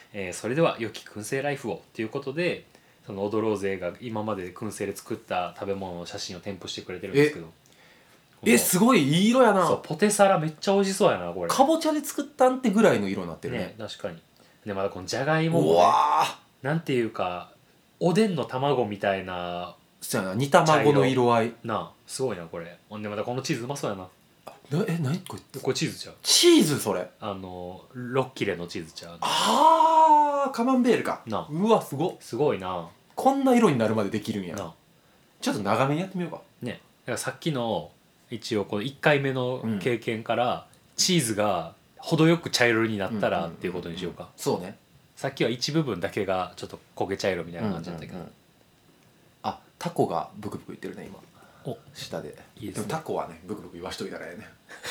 えー、それでは良き燻製ライフをということで、そのオドローゼが今まで燻製で作った食べ物の写真を添付してくれてるんですけど、 えすごいいい色やな。 そうポテサラめっちゃ美味しそうやなこれ。 かぼちゃで作ったんってぐらいの色になってるね。 ね確かに。でまだこのじゃがいもも、ね、 うわなんていうかおでんの卵みたいな、 そうやな、煮卵の色合いなあすごいなこれ。ほんでまたこのチーズうまそうやな。 なえ何これこれチーズちゃう。 チーズそれあのロッキレのチーズちゃう。 あーカマンベールかなあうわすごっすごいな。 こんな色になるまでできるんやなあちょっと長めにやってみようかね。だからさっきの一応このいっかいめの経験から、うん、チーズが程よく茶色になったらっていうことにしようか、 うんうんうん、そうね。 さっきは一部分だけがちょっと焦げ茶色みたいな感じだったけど、うんうんうん、 あタコがブクブクいってるね今お下で。 いいですね。 でもタコはねブクブク言わしといたらええね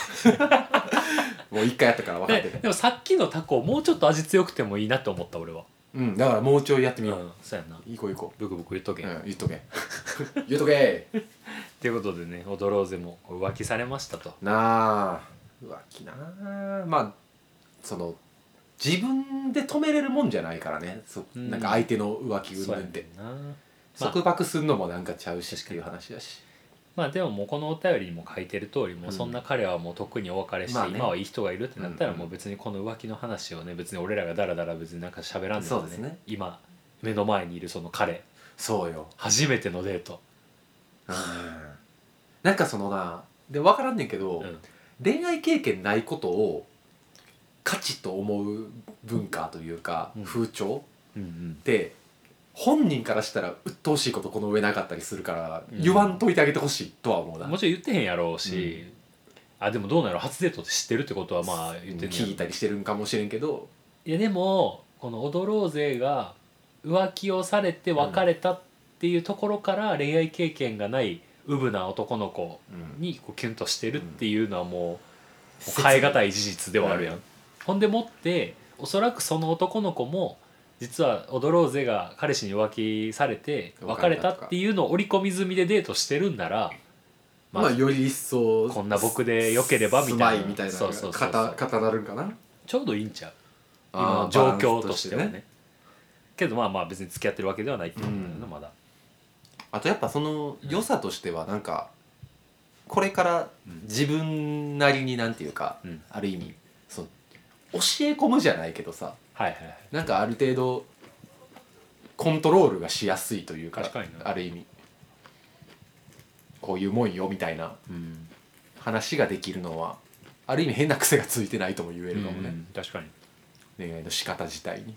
もう一回やったから分かってて。 でもさっきのタコもうちょっと味強くてもいいなと思った俺は。 うんだからもうちょいやってみよう、 うん、そうやな。 いこういこうブクブク言っとけ、 うん、言っとけ言っとけということでね、オドローゼも浮気されましたと。 なあ浮気なあ。まあその自分で止めれるもんじゃないからね。そ、うん、なんか相手の浮気云々って束縛するのもなんかちゃうしっていう話だし。 まあでももうこのお便りにも書いてる通り、もうそんな彼はもうとっくにお別れして、うん、今はいい人がいるってなったらもう別にこの浮気の話をね、別に俺らがダラダラ別になんか喋らんでも ね, ね今目の前にいるその彼、 そうよ初めてのデート、 うん、なんかそのなで分からんねんけど、うん、恋愛経験ないことを価値と思う文化というか、うん、風潮、うんうん、で本人からしたら鬱陶しいことこの上なかったりするから、うん、言わんといてあげてほしいとは思うな。 もちろん言ってへんやろうし、うん、あでもどうなの初デートって知ってるってことはまあ言ってん聞いたりしてるんかもしれんけど、 いやでもこのオドローゼが浮気をされて別れたっていうところから恋愛経験がないうぶな男の子にこうキュンとしてるっていうのはもう、うん、もう変え難い事実ではあるやん、うん、ほんでもっておそらくその男の子も実はオドローゼが彼氏に浮気されて別れたっていうのを織り込み済みでデートしてるんなら、 まあ、まあより一層こんな僕でよければみたいな、 みたいな方なるんかな。 ちょうどいいんちゃう今の状況としては ね, ねけどまあまあ別に付き合ってるわけではないってことだよね、うん、まだ。 あとやっぱその良さとしてはなんかこれから自分なりになんていうか、うん、ある意味その教え込むじゃないけどさ、 はいはいはい、 なんかある程度コントロールがしやすいというか、ある意味こういうもんよみたいな話ができるのはある意味変な癖がついてないとも言えるかもね、うん、 確かに恋愛の仕方自体に。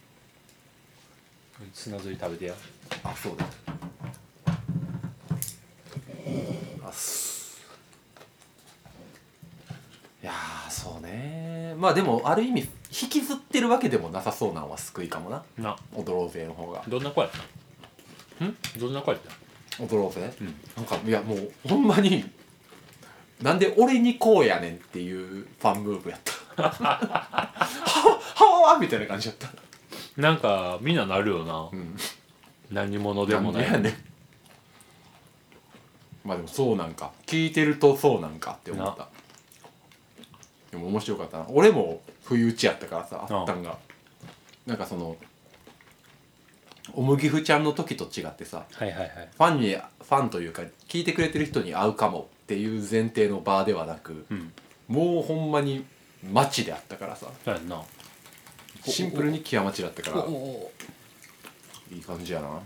砂ずり食べてや。 あそうだあすいやそうね。まあでもある意味引きずってるわけでもなさそうなのは救いかもな。 なオドローゼの方が。 どんな子やったん？どんな子やったん？オドローゼ、うん、なんかいやもうほんまになんで俺にこうやねんっていうファンムーブやったはははみたいな感じやった。 なんかみんななるよな、うん、何者でもない。 なんでやねん。まあでもそうなんか聞いてるとそうなんかって思った。でも面白かったな。俺も不意打ちやったからさ、あったんがなんかそのおむぎふちゃんの時と違ってさ、 はいはいはい、 ファンにファンというか聞いてくれてる人に会うかもっていう前提の場ではなく、うん、もうほんまに街であったからさ、 だよな、 シンプルに木屋町だったからいい感じやな。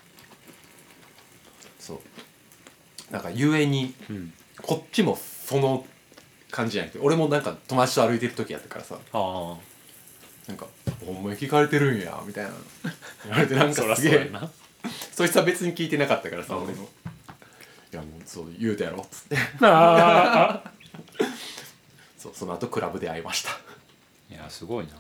そうなんかゆえに、うん、こっちもその感じじゃなくて、俺もなんか友達と歩いてる時やったからさ、あなんかほんまに聞かれてるんやみたいな言われて、なんかすげえそいつは別に聞いてなかったからさ、俺のいやもうそう言うたやろっつってそう、その後クラブで会いました。 いやすごいな。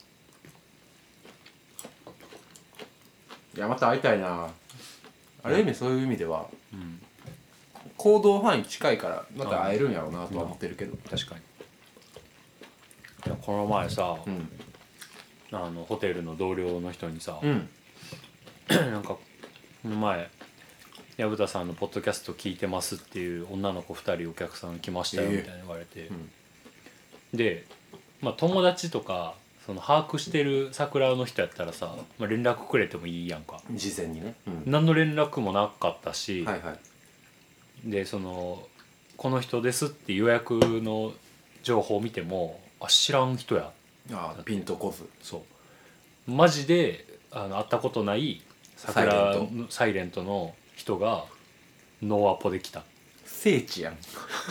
いやまた会いたいな。ある意味そういう意味では、うん、行動範囲近いからまた会えるんやろうなとは思ってるけど、うん、 確かに。いやこの前さ、うん、あのホテルの同僚の人にさ、うん、なんかこの前薮田さんのポッドキャスト聞いてますっていう女の子ふたりお客さん来ましたよみたいに言われて、えーうん、で、まあ、友達とかその把握してる桜の人やったらさ、まあ、連絡くれてもいいやんか。 事前にね、 うん、何の連絡もなかったし、 はいはい、 でそのこの人ですって予約の情報を見てもあ知らん人や、 あピンとこず、 そうマジであの会ったことない桜サイレントの人がノーアポで来た。 聖地やん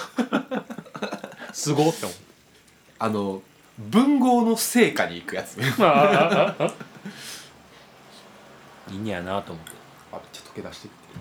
すごって思う。 あの文豪の聖火に行くやついいんやなと思って。 あめっちゃ溶け出してきてる。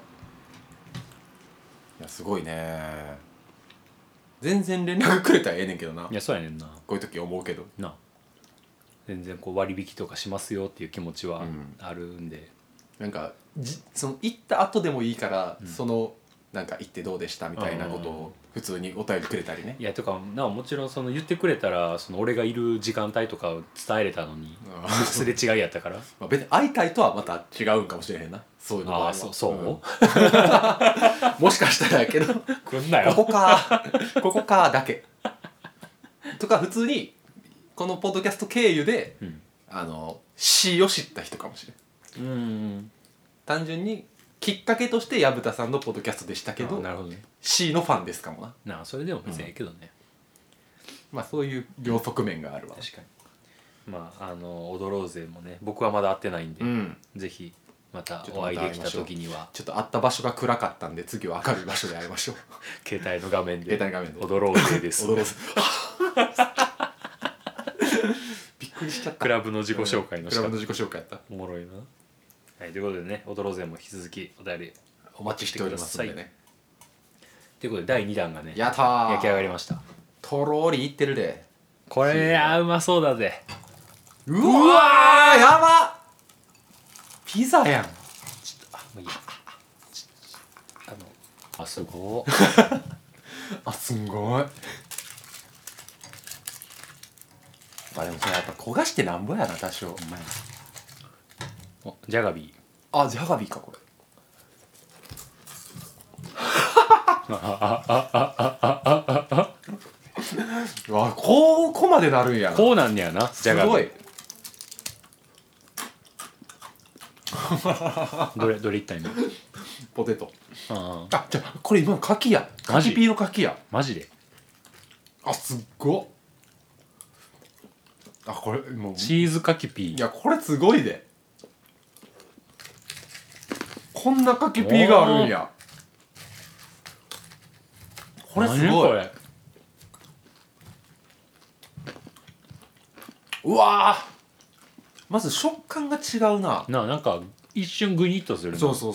いやすごいね。全然連絡くれたらええねんけどな。 いやそうやねんな。 こういう時思うけどな、全然こう割引とかしますよっていう気持ちはあるんで、 うん、なんかじその行った後でもいいから、うん、そのなんか行ってどうでしたみたいなことを普通にお便りくれたりね。 いやとかなもちろんその言ってくれたらその俺がいる時間帯とかを伝えれたのにすれ違いやったからまあ別に会いたいとはまた違うんかもしれへんな。そういうのは。ああそうそう、うん、もしかしたらやけど来んなよここかここかだけとか普通にこのポッドキャスト経由で、うん、あの C を知った人かもしれん。うん、単純にきっかけとして薮田さんのポッドキャストでしたけど、 なるほど、ね、 C のファンですかもな。 なあそれでも別にええけどね、 うん、まあそういう両側面があるわ。 確かに。まああの踊ろうぜもね僕はまだ会ってないんで、うん、ぜひまたお会いできた時にはちょっと会った場所が暗かったんで次は明るい場所で会いましょう携帯の画面で携帯の画面で踊ろうぜです踊ろうぜびっくりしちゃった。 クラブの自己紹介のクラブの自己紹介やった。 おもろいな。はい、ということでね踊ろうぜも引き続きお便りお待ちしておりますのでね。 ということでだいにだんがねやったー焼き上がりました。 とろりいってるでこれあうまそうだぜ。 うわーやばピザやん。ちょっとあもういいあのあすごいあすんごい。まあでもそれやっぱ焦がしてなんぼやな多少。うまい。 おジャガビー。 あジャガビーかこれわこうこまでなるんやな。 こうなんねやなジャガビー。すごいどれどれいった今ポテト。ああじゃあこれ今の柿や。柿ピーの柿や。 マジで。 あすっごっ。あこれもうチーズ柿ピー。 いやこれすごいで。こんな柿ピーがあるんや。これすごい。これうわまず食感が違うな。 ななんか一瞬グニッとするな。 そうそう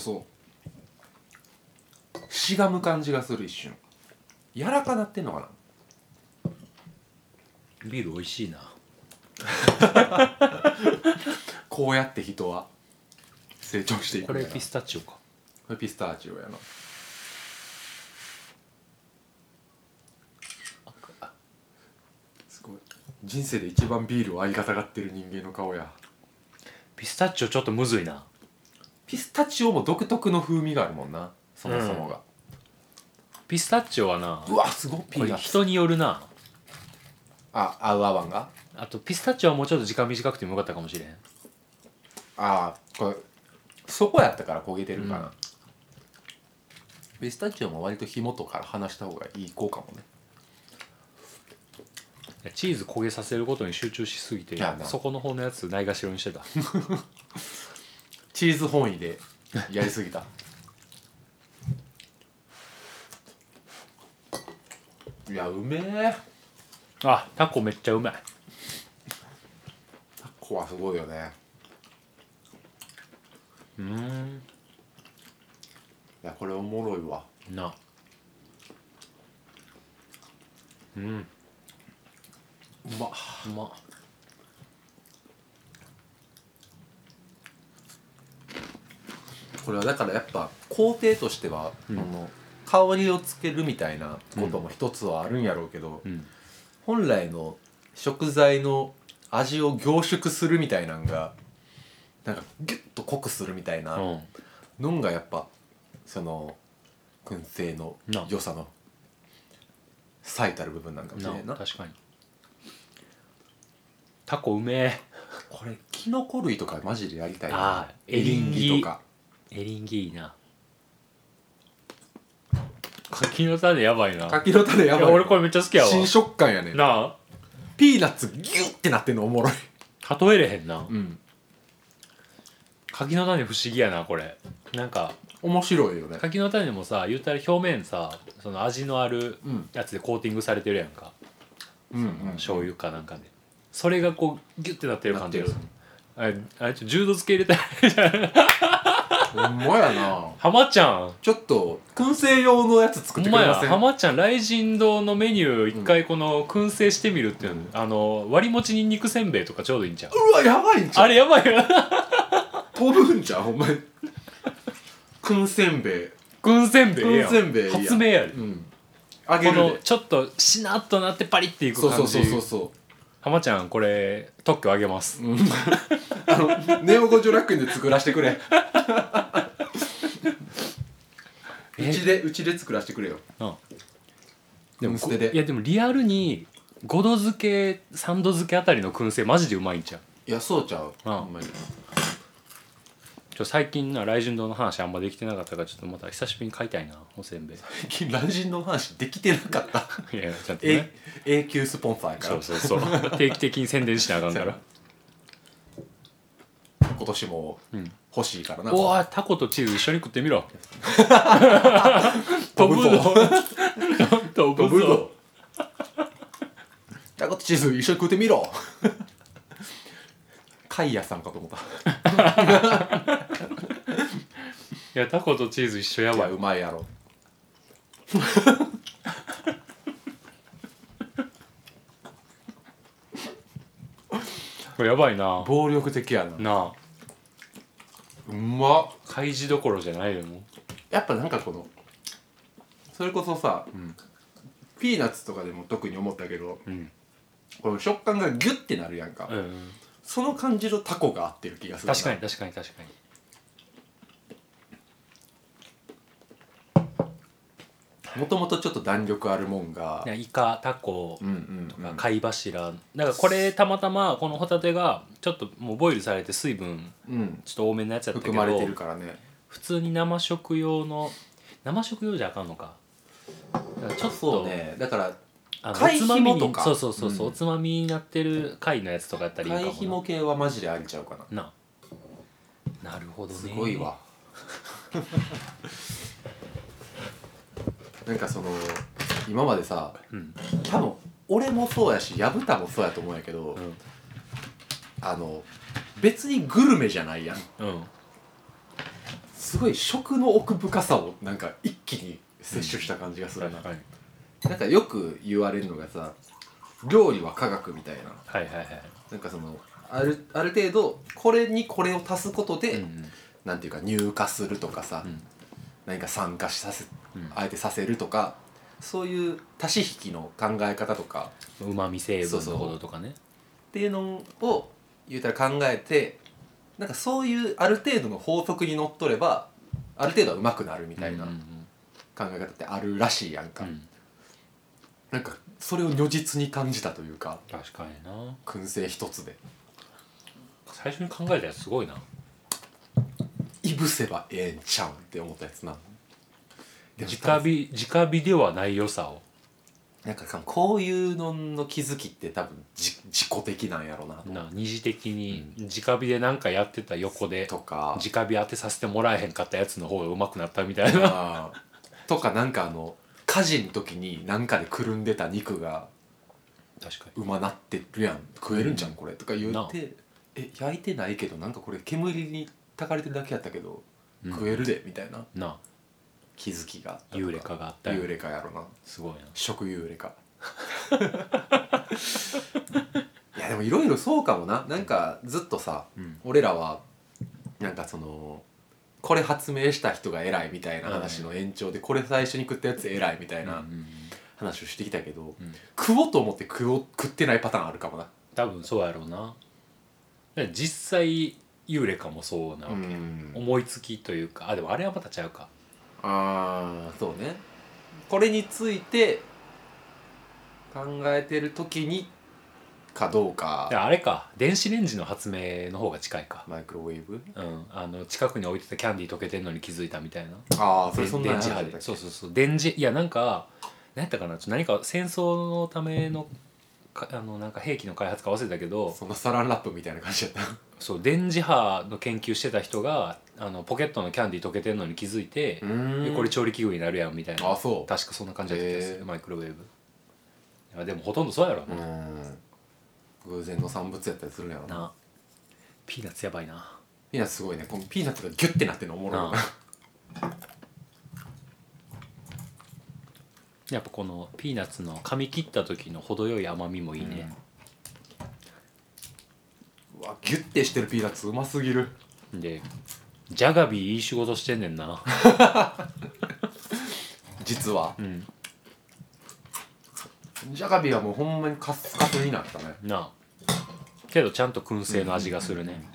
そうしがむ感じがする。一瞬柔らかなってんのかな。 ビール美味しいなこうやって人は成長していく。 これピスタチオか。これピスタチオやな。すごい人生で一番ビールを愛がたがってる人間の顔や。 ピスタチオちょっとむずいな。 ピスタチオも独特の風味があるもんなそもそもが、うん、 ピスタチオはなうわすごいピーナッツ人によるな。 あ合う合わんが。 あとピスタチオはもうちょっと時間短くてもよかったかもしれん。ああこれそこやったから焦げてるかな、うん、ピスタチオも割と火元から離した方がいい子かもね。 チーズ焦げさせることに集中しすぎてそこの方のやつないがしろにしてたチーズ本位でやりすぎたいやうめえ。 あタコめっちゃうまい。 タコはすごいよね。 うんいやこれおもろいわな。うんうまっうまっ。 これはだからやっぱ工程としては、うん、この香りをつけるみたいなことも一つはあるんやろうけど、うん、本来の食材の味を凝縮するみたいなんがなんかギュッと濃くするみたいなのがやっぱその燻製の良さの最たる部分なんかもしれないな。 確かにタコうめえ。 これキノコ類とかマジでやりたいな。 あーエリンギとか。 エリンギいいな。柿の種やばいな。 柿の種やばい。 いや俺これめっちゃ好きやわ。 新食感やねんなあ。 ピーナッツギュッてなってんのおもろい。 例えれへんな。 うん。 柿の種不思議やなこれ。なんか面白いよね。 柿の種もさ言ったら表面さその味のあるうんやつでコーティングされてるやんか。 うんうん。 醤油かなんかで。それがこうギュッてなってる感じがする。 なってあれあれちょっとじゅうど付け入れたい。 ほんまやな。 浜ちゃん。 ちょっと燻製用のやつ作ってくれません？ 浜ちゃん雷神堂のメニュー一回この燻製してみるっていうの、うん、あの割り餅にんにくせんべいとかちょうどいいんちゃう？ うわやばいんちゃう？ あれやばいよな。 飛ぶんちゃうほんまに。燻せんべい。 燻せんべいやん。 燻せんべいいいやん。 発明やで。 うん。あげるで。 このちょっとしなっとなってパリっていく感じ。 そうそうそうそう。 浜ちゃんこれ特許あげます。うん、 あのネオ五条楽園で作らせてくれ。うちでうちで作らせてくれよ。うん。 でもでいやでもリアルにごど漬けさんど漬けあたりの燻製マジでうまいんちゃう？ いやそうちゃう。 うん。ほんまに。ちょ最近な雷神堂の話あんまできてなかったからちょっとまた久しぶりに買いたいなおせんべい。 最近雷神の話できてなかった。 いやちゃんとね。 永久スポンサーやから。 そうそうそう。定期的に宣伝しなあかんから。 今年も欲しいからな。 おおタコとチーズ一緒に食ってみろ。飛ぶぞ。飛ぶぞ。 タコとチーズ一緒に食ってみろ。カイヤさんかと思った。 いやタコとチーズ一緒やばい。 いやうまいやろ。 これやばいな。 暴力的やな。 なあ。 うまっ。 開示どころじゃないよもう。 やっぱなんかこのそれこそさ、うん、ピーナッツとかでも特に思ったけど、うん、この食感がギュッてなるやんか。うんうん、その感じのタコが合ってる気がするな。 確かに確かに確かに。 もともとちょっと弾力あるもんがイカタコとか貝柱だからこれたまたまこのホタテがちょっともうボイルされて水分ちょっと多めのやつやったけど、 含まれてるからね。 普通に生食用の生食用じゃあかんのか。 だからちょっとねだからあの貝ひもとかそうそうそうそう、うん、おつまみになってる貝のやつとかやったらいいかもな。 貝ひも系はマジでありちゃうかな。 ななるほどね。 すごいわ。なんかその今までさ、うん、多分俺もそうやし薮田もそうやと思うんやけど、うん、あの別にグルメじゃないやん、うん、すごい食の奥深さをなんか一気に摂取した感じがするな、うんはい、なんかよく言われるのがさ料理は科学みたいな、 はいはいはい、 なんかそのある、ある程度これにこれを足すことで、うんうん、なんていうか乳化するとかさ、うん、何か酸化させあえてさせるとかそういう足し引きの考え方とかうまみ成分のこととかねっていうのを言うたら考えてなんかそういうある程度の法則にのっとればある程度はうまくなるみたいな考え方ってあるらしいやんか、うん、なんかそれを如実に感じたというか確かにな燻製一つで最初に考えたやつすごいな。 いぶせばええんちゃうんって思ったやつな。 直火直火ではない良さをなんかこういうのの気づきって多分自己的なんやろなな二次的に直火で何かやってた横でとか直火当てさせてもらえへんかったやつの方がうまくなったみたいなとかなんかあの火事の時に何かでくるんでた肉が確かにうまなってるやん食えるんじゃんこれ、うん、とか言ってえ焼いてないけどなんかこれ煙にたかれてるだけやったけど、うん、食えるでみたいなな気づきがあったユーレカがあったユーレカやろなすごいな食ユーレカいやでもいろいろそうかもななんかずっとさ、うん、俺らはなんかそのこれ発明した人が偉いみたいな話の延長で、うん、これ最初に食ったやつ偉いみたいな話をしてきたけど、うん、食おうと思って食お食ってないパターンあるかもな多分そうやろうな実際ユーレカもそうなわけ、うん、思いつきというかあでもあれはまたちゃうかああそうねこれについて考えてる時にかどうか。 あれか、電子レンジの発明の方が近いか。 マイクロウェーブ、 うん、あの近くに置いてたキャンディー溶けてんのに気づいたみたいな。 ああ、それそんな電磁波で。そうそうそう、電磁、いやなんか何やったかな、ちょ何か戦争のためのかあのなんか兵器の開発か忘れたけど、 そのサランラップみたいな感じだった。 そう、電磁波の研究してた人があのポケットのキャンディー溶けてんのに気づいて、でこれ調理器具になるやんみたいな。 あ、そう、 確かそんな感じだった気がする、マイクロウェーブ。いやでもほとんどそうやろ。 うん、偶然の産物やったりするんやろな。 ピーナッツやばいな。 ピーナッツすごいね。このピーナッツがギュッてなってるのおもろいな。 やっぱこのピーナッツの噛み切った時の程よい甘みもいいね。 うん、うわ、ギュッてしてるピーナッツうますぎる。 でジャガビーいい仕事してんねんな。 実は、 うん、 ジャガビーはもうほんまにカスカスになったね。 なあ、けどちゃんと燻製の味がするね。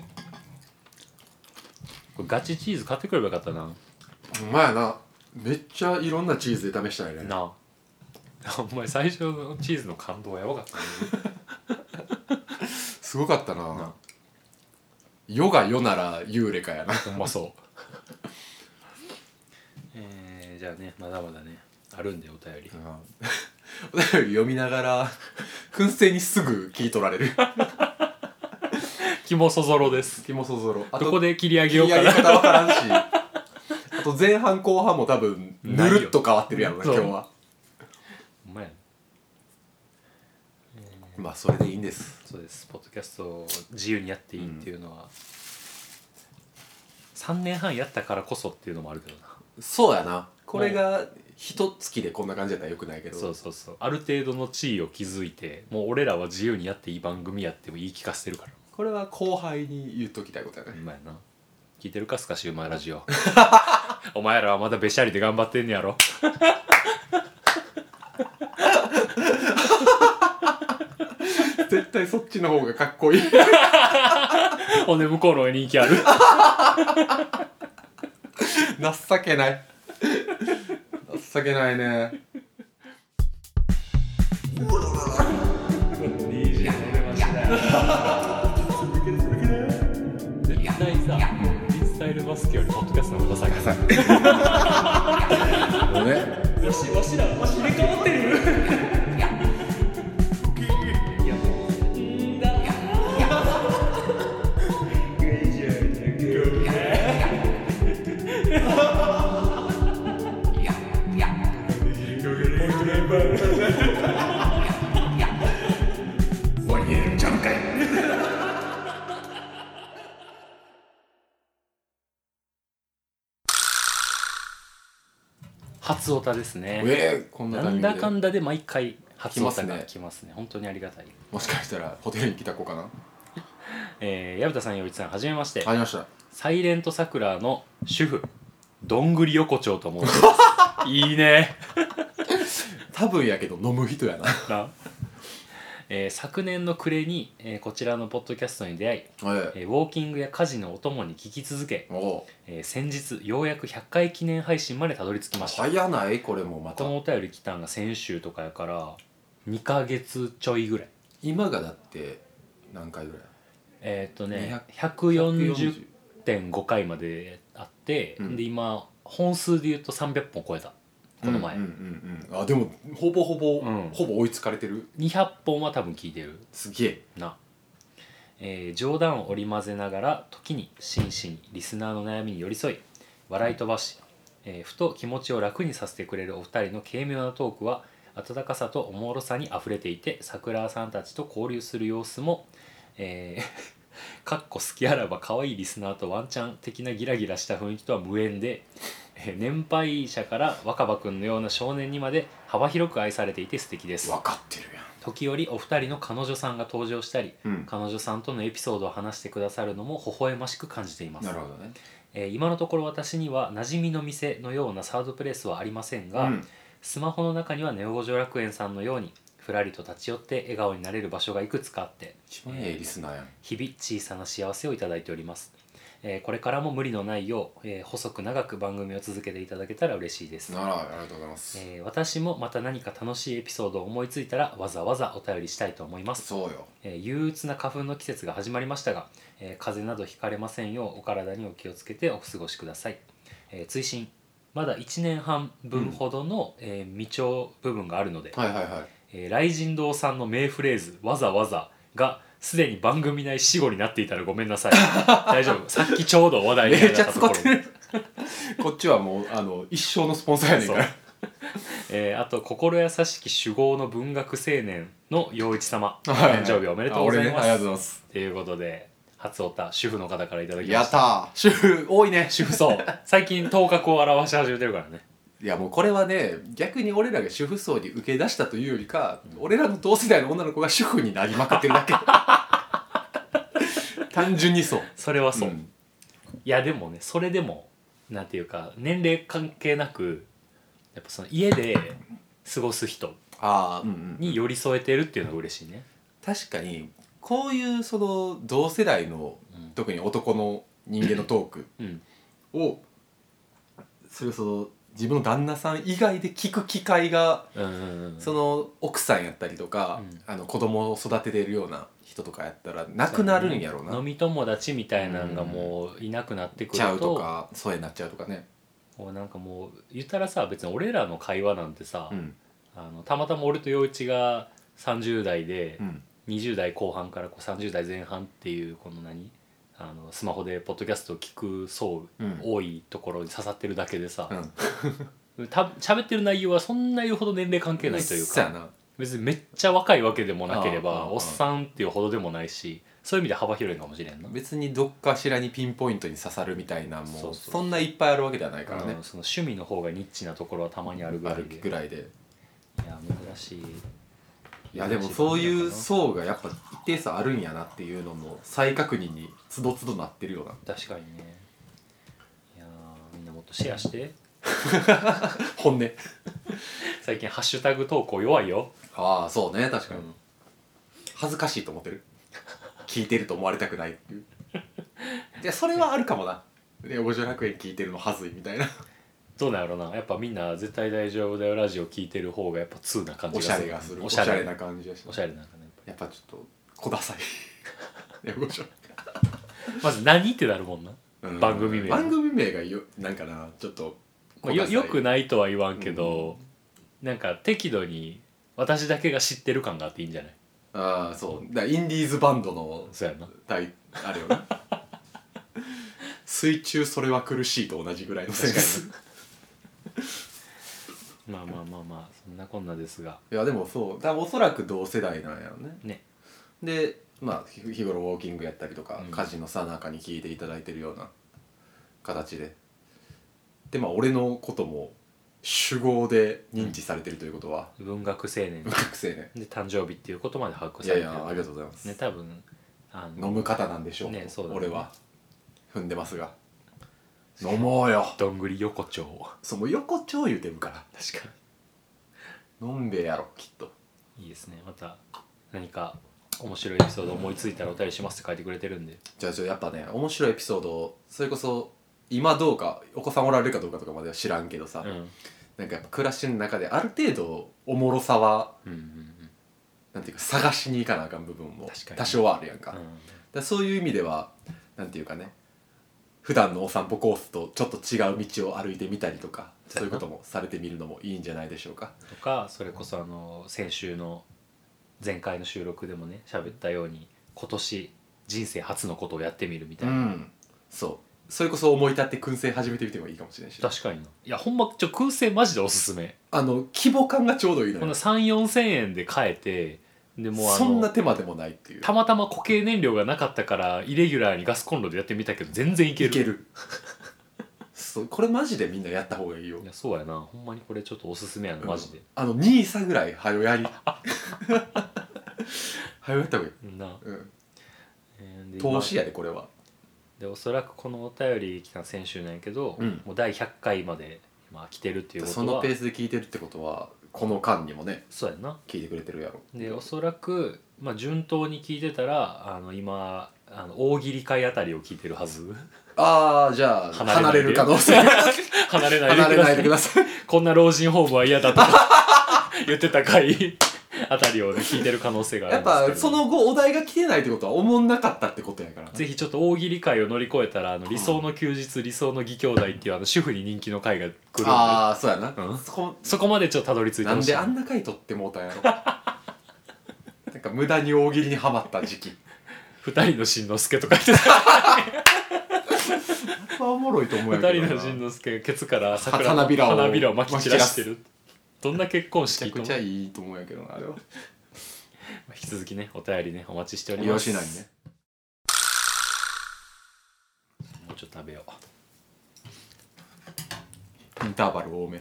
これガチチーズ買ってくればよかったな。 ほんまやな。めっちゃいろんなチーズで試したいね。 なあ、お前最初のチーズの感動はやばかったね。 すごかったな。な、世が世なら幽霊かやな。 ほんまそう。えー、じゃあね、まだまだねあるんでお便り。 お便り読みながら燻製にすぐ聞い取られる。 肝そぞろです。 肝そぞろ。 どこで切り上げようかな。 切り上げ方わからんし。あと前半後半も多分ぬるっと変わってるやろな今日は。 お前、 えー、まあそれでいいんです。 そうです。ポッドキャストを自由にやっていいっていうのは、うん、さんねんはんやったからこそっていうのもあるけどな。 そうやな。これが一月でこんな感じだったらよくないけど、 そうそうそう、ある程度の地位を築いて、もう俺らは自由にやっていい番組やっても言い聞かせてるから。 これは後輩に言っときたいことやね。 うまいな。聞いてるかスカシウマラジオ。お前らはまだべしゃりで頑張ってんねやろ。 絶対そっちの方がかっこいい。 ほんで向こうの方が人気ある。 情けない。情けないね。 絶対さ、フリースタイルバスケよりポッドキャストの方がさかさもうね、 わしわしらわし入れ替わってる。初オタですね。 えー、こんななんだかんだで毎回初オタが来ますね。 来ますね。本当にありがたい。 もしかしたらホテルに来た子かな。 えー、矢蓋さん、陽一さん、はじめまして。 はじめました。 サイレントサクラの主婦どんぐり横丁と思ってます。いいね。 多分やけど飲む人やな。 なえー、昨年の暮れに、えー、こちらのポッドキャストに出会い、 はい、 えー、ウォーキングや家事のお供に聞き続け、えー、先日ようやくひゃっかい記念配信までたどり着きました。 早ないこれもまた。 このお便り来たんが先週とかやからにかげつちょいぐらい。 今がだって何回ぐらい？ えー、っとねひゃくよんじゅってんごかいまであって、うん、で今本数で言うとさんびゃっぽん超えた。この前、 うんうんうんうん、あでもほぼほぼ、うん、ほぼ追いつかれてる。 にひゃっぽんは多分聞いてる。 すげえな、えー、冗談を織り交ぜながら時に真摯にリスナーの悩みに寄り添い笑い飛ばし、えー、ふと気持ちを楽にさせてくれるお二人の軽妙なトークは温かさとおもろさにあふれていて、桜さんたちと交流する様子も、えー、かっこ好きあらば可愛いリスナーとワンチャン的なギラギラした雰囲気とは無縁で、年配者から若葉くんのような少年にまで幅広く愛されていて素敵です。 分かってるやん。 時折お二人の彼女さんが登場したり、うん、彼女さんとのエピソードを話してくださるのも微笑ましく感じています。 なるほどね。 えー、今のところ私には馴染みの店のようなサードプレイスはありませんが、うん、スマホの中にはネオ五条楽園さんのようにふらりと立ち寄って笑顔になれる場所がいくつかあって、 一番ええリスナーやん、 日々小さな幸せをいただいております。 えー、これからも無理のないよう、えー、細く長く番組を続けていただけたら嬉しいです。 ならありがとうございます、 えー、私もまた何か楽しいエピソードを思いついたらわざわざお便りしたいと思います。 そうよ、 えー、憂鬱な花粉の季節が始まりましたが、えー、風邪などひかれませんようお体にお気をつけてお過ごしください。えー、追伸まだいちねんはんぶんほどの、うんえー、未調部分があるので、 はいはいはい、 えー、雷神堂さんの名フレーズわざわざがすでに番組内死語になっていたらごめんなさい大丈夫、さっきちょうど話題になったところめっちゃ使ってるこっちはもうあの一生のスポンサーやねんからえー、あと心優しき酒豪の文学青年の陽一様、 はいはい、 誕生日おめでとうございます、 ね、ありがとうございますということで初オタ主婦の方からいただきました。 やったー、主婦多いね。 主婦層最近頭角を現し始めてるからね。 いやもうこれはね逆に俺らが主婦層に受け出したというよりか、うん、俺らの同世代の女の子が主婦になりまくってるだけ単純にそうそれはそう、うん、いやでもねそれでもなんていうか年齢関係なくやっぱその家で過ごす人に寄り添えてるっていうのが嬉しいね。 確かにこういうその同世代の、うん、特に男の人間のトークを、うん、それこそ自分の旦那さん以外で聞く機会が、うんうんうん、その奥さんやったりとか、うん、あの子供を育ててるような人とかやったらなくなるんやろうな、 飲み友達みたいなのがもういなくなってくると、 ちゃうとか疎遠になっちゃうとかね。 もうなんかもう言ったらさ別に俺らの会話なんてさ、うん、あのたまたま俺と陽一がさんじゅう代で、うん、にじゅう代後半からこうさんじゅう代前半っていうこの何あのスマホでポッドキャストを聞く層、うん、多いところに刺さってるだけでさ、うん、た喋ってる内容はそんな言うほど年齢関係ないというか別にめっちゃ若いわけでもなければおっさんっていうほどでもないしそういう意味で幅広いかもしれんな。 別にどっかしらにピンポイントに刺さるみたいなもう そうそうそうそんないっぱいあるわけではないからね、 うん、その趣味の方がニッチなところはたまにあるぐらいでぐらいでいや珍しい。 いやでもそういう層がやっぱ一定数あるんやなっていうのも再確認につどつどなってるような。 確かにね。いやみんなもっとシェアして本音最近ハッシュタグ投稿弱いよ。 ああそうね確かに、うん、恥ずかしいと思ってる聞いてると思われたくないっていういやそれはあるかもな。ごじゅうはちえん聞いてるのはずいみたいなどうなんやろな。やっぱみんな絶対大丈夫だよラジオ聞いてる方がやっぱ通な感じがする。 おしゃれがする。おしゃれな感じがしおしゃれな感じやっぱちょっとこださいまず何ってなるもんな、うん、番組名番組名がよなんかなちょっとまあ、よ, よくないとは言わんけど、うん、なんか適度に私だけが知ってる感があっていいんじゃない。 ああそうだインディーズバンドのそうやなあれよな水中それは苦しいと同じぐらいのセンスまあまあまあまあそんなこんなですがいやでもそうだおそらく同世代なんやろね。 ねでまあ日頃ウォーキングやったりとか、うん、家事のさなかに聞いていただいてるような形ででまあ俺のことも酒豪で認知されてるということは、 うん、文学青年文学青年で誕生日っていうことまで把握されてる。 いやいやありがとうございますね多分あの飲む方なんでしょう、 ねそうだね、 俺は踏んでますが飲もうよどんぐり横丁そうもう横丁言うてるから確かに飲んべえやろきっと。 いいですね。また何か面白いエピソード思いついたらお便りしますって書いてくれてるんでじゃあじゃあやっぱね面白いエピソードそれこそ今どうかお子さんおられるかどうかとかまでは知らんけどさ、うん、なんかやっぱ暮らしの中である程度おもろさは、うんうんうん、なんていうか探しに行かなあかん部分も多少はあるやんか、うん、だそういう意味ではなんていうかね普段のお散歩コースとちょっと違う道を歩いてみたりとかそういうこともされてみるのもいいんじゃないでしょうか。 とかそれこそあの先週の前回の収録でもね喋ったように今年人生初のことをやってみるみたいな、うん、 そうそれこそ思い立って燻製始めてみてもいいかもしれないし。 確かにないやほんまちょ燻製マジでおすすめ。 あの規模感がちょうどいいのよ。 このさん、よんせんえんで買えてでもうあのそんな手間でもないっていう。 たまたま固形燃料がなかったからイレギュラーにガスコンロでやってみたけど全然いけるいけるそうこれマジでみんなやった方がいいよ。 いやそうやなほんまにこれちょっとおすすめやなマジで、うん、 あのニーサぐらいはよやりはよやった方がいいな、うんえー、投資やでこれは。 でおそらくこのお便り来た先週なんやけど、うん、もうだいひゃっかいまで今来てるっていうことはそのペースで聞いてるってことはこの間にもねそうやな聞いてくれてるやろ。 でおそらく、まあ、順当に聞いてたらあの今あの大喜利会あたりを聞いてるはずああじゃあ離れる可能性離れないでくださいこんな老人ホームは嫌だと言ってた回あたりを、ね、聞いてる可能性があるんですけど、 やっぱその後お題が来てないってことは思んなかったってことやから、 ぜひちょっと大喜利会を乗り越えたらあの理想の休日、うん、理想の義兄弟っていうあの主婦に人気の会が来るんで、 ああそうやな、 うん、そ, こそこまでちょっとたどり着いてほしい。 なんであんな回取ってもうたんやろなんか無駄に大喜利にはまった時期二人のしんのすけとか言ってたおもろいと思うやけどな。 二人のしんのすけケツから桜花びらを花びらをまき散らしてるどんな結婚式めちゃくちゃいいと思うんやけどなあれは引き続きねお便りねお待ちしております。 よろしないね。 もうちょっと食べよう。インターバル多め。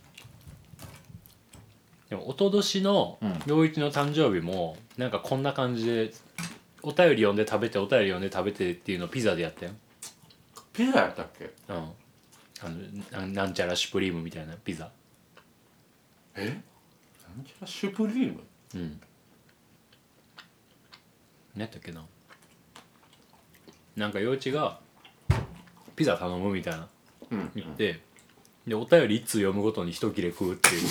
でも一昨年の陽一の誕生日もなんかこんな感じでお便り読んで食べてお便り読んで食べてっていうのをピザでやったよ。 ピザやったっけ？ うん。あのなんちゃらシュプリームみたいなピザ。 え？なんちゃらシュプリーム？ うん。何やったっけな。なんか陽一がピザ頼むみたいな言って、うんうん、でお便り一通読むごとに一切れ食うっていう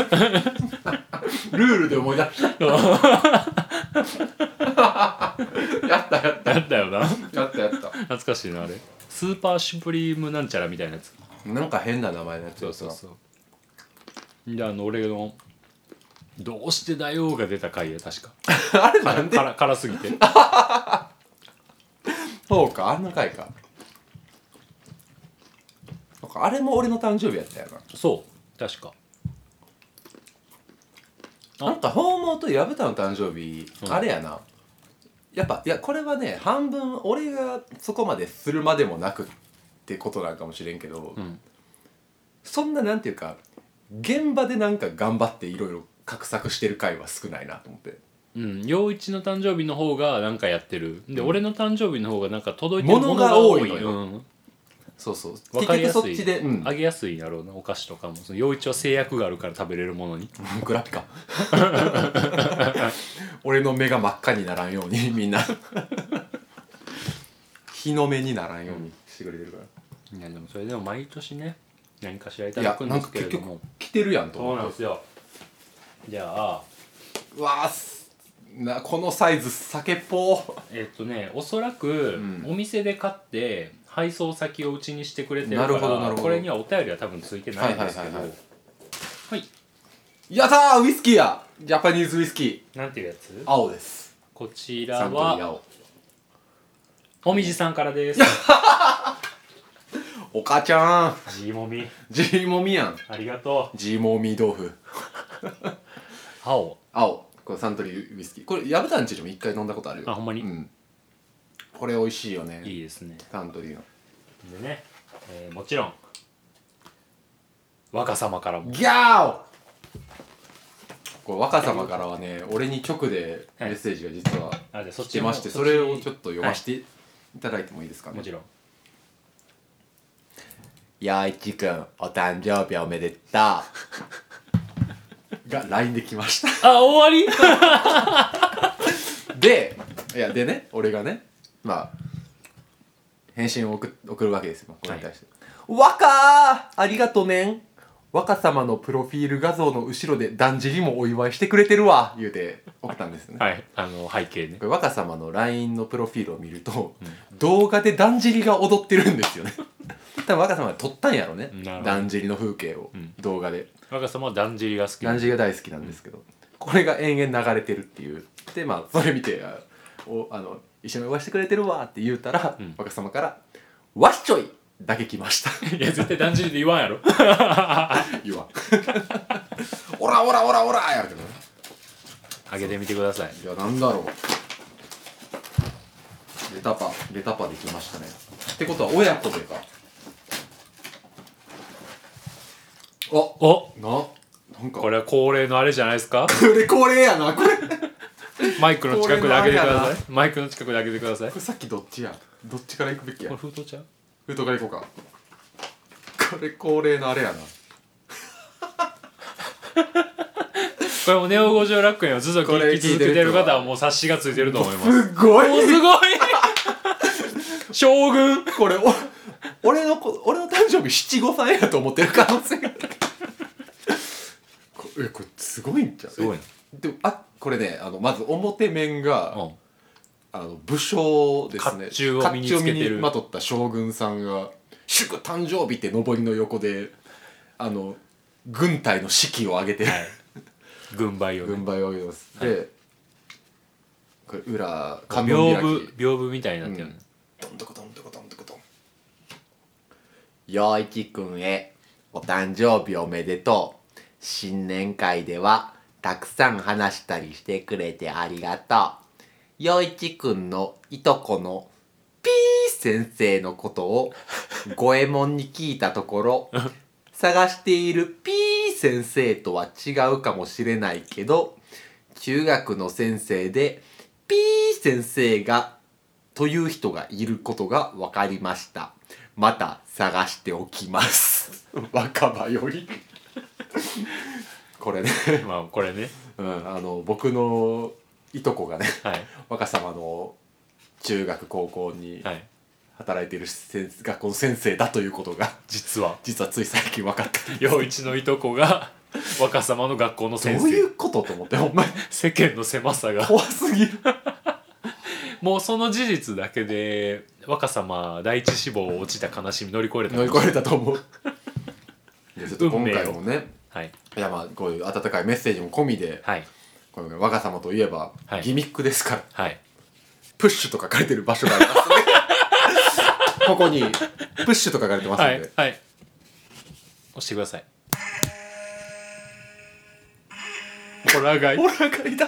ルールで思い出したやったやったやったよなやったやった懐かしいなあれ。スーパーシュプリームなんちゃらみたいなやつ、 なんか変な名前のやつ。 そうそうそうであの俺のどうしてだよが出た回や確かあれなんで辛辛すぎてそうかあんな回か。なんかあれも俺の誕生日やったよな。 そう確かなんか宝毛と薮田の誕生日、うん、あれやなやっぱいやこれはね半分俺がそこまでするまでもなくってことなんかもしれんけど、うん、そんななんていうか現場でなんか頑張っていろいろ画策してる回は少ないなと思って。 うん陽一の誕生日の方がなんかやってるで、うん、俺の誕生日の方がなんか届いてるものが多いのよ、うん、 そうそう分かりやすい。結局そっちで、 うん、あげやすいんやろうなお菓子とかも。その陽一は制約があるから食べれるものにグラピカ俺の目が真っ赤にならんようにみんな日の目にならんようにしてくれてるから。 いやでもそれでも毎年ね何かしらいただくんですけれども、 いやなんか結局来てるやんと思って。そうなんですよ。じゃあうわーなこのサイズ酒っぽえっとねおそらく、うん、お店で買って配送先をうちにしてくれてるからこれにはお便りは多分ついてないんですけど、はいはいはいはい、 やったーウイスキーやジャパニーズウイスキーなんていうやつ？ 青です。 こちらはおみじさんからですお母ちゃんジーモミジーモミやん。 ありがとうジーモミ豆腐青青これサントリーウイスキーこれ薮田んちでも一回飲んだことあるよ。 あほんまに、 うん、これ美味しいよね。 いいですねサントリーのでね、えー、もちろん若様からもギャーこれ若様からはね俺に直でメッセージが実は来てまして、それをちょっと読ませていただいてもいいですかね。 もちろん。 陽一くんお誕生日おめでとうが ライン で来ましたあ終わりでいやでね俺がねまあ返信を 送, 送るわけですよこれに対して、はい、若ーありがとねん若様のプロフィール画像の後ろでだんじりもお祝いしてくれてるわ言うて送ったんですよねはいあの背景ね。 これ若様の ライン のプロフィールを見ると、うん、動画でだんじりが踊ってるんですよね多分若様が撮ったんやろねだんじりの風景を、うん、動画で。 若様はだんじりが好きだんじりが大好きなんですけど、うん、これが延々流れてるっていうでまあそれ見ておあの一緒にお祝いしてくれてるわって言うたら、うん、若様からわっしょいだけ来ましたいや絶対だんじりで言わんやろ言わんオラオラオラオラやるけどね。 あげてみてください。 いやなんだろうゲタパゲタパできましたね。ってことは親子でか。おおななんかこれは恒例のあれじゃないですかこれ恒例やなこれマイクの近くで開けてください。マイクの近くで開けてください。 これさっきどっちやどっちから行くべきや。 これ封筒ちゃう封筒から行こうか。これ恒例のあれやなこれもネオ五条楽園をずっと聞き続けてる方はもう察しがついてると思います。 すごいもうすごい将軍これお俺の子俺の誕生日七五三やと思ってる可能性がこれこれすごいんちゃう。 すごいな。 でもあこれねあのまず表面が、うん、あの武将ですね。 甲冑を身につけてる。甲冑を身にまとった将軍さんが祝誕生日って上りの横であの軍隊の士気を上げて、はい、 軍配を、ね、 軍配を上げます、はい、でこれ裏観音開き屏風みたいになってる、うん、 ドンドコドンドコドンドコドン。 陽一くんへお誕生日おめでとう。新年会ではたくさん話したりしてくれてありがとう。陽一くんのいとこのピー先生のことを五右衛門に聞いたところ探しているピー先生とは違うかもしれないけど中学の先生でピー先生がという人がいることが分かりました。また探しておきます若葉よりこれねまあこれね、 うん、あの僕のいとこがね、はい、若様の中学高校に働いている先生、学校の先生だということが実は実はつい最近分かった。 陽一のいとこが若様の学校の先生。 どういうことと思ってほんまに世間の狭さが怖すぎるもうその事実だけで若様第一志望落ちた悲しみ乗り越えれた乗り越えれたと思ういやちょっと今回もね、はい、いやまあこういう温かいメッセージも込みで、はい、この若様といえば、はい、ギミックですから、はい、プッシュと書かれてる場所がありますねここにプッシュと書かれてますので、はいはい、 押してください。ホラガイホラガイだ。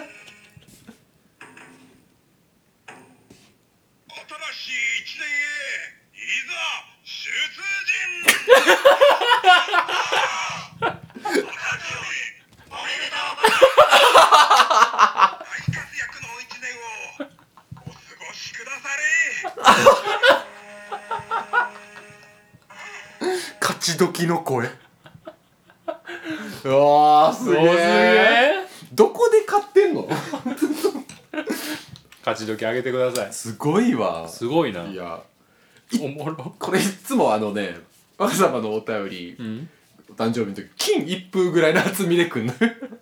勝ち時の声うわーすげえ。どこで買ってんの勝ち時上げてください。 すごいわ。 すごいな。 いやおもろ。 これいつもあのね若様のお便り、うん、お誕生日の時金一封ぐらいの厚みでくんの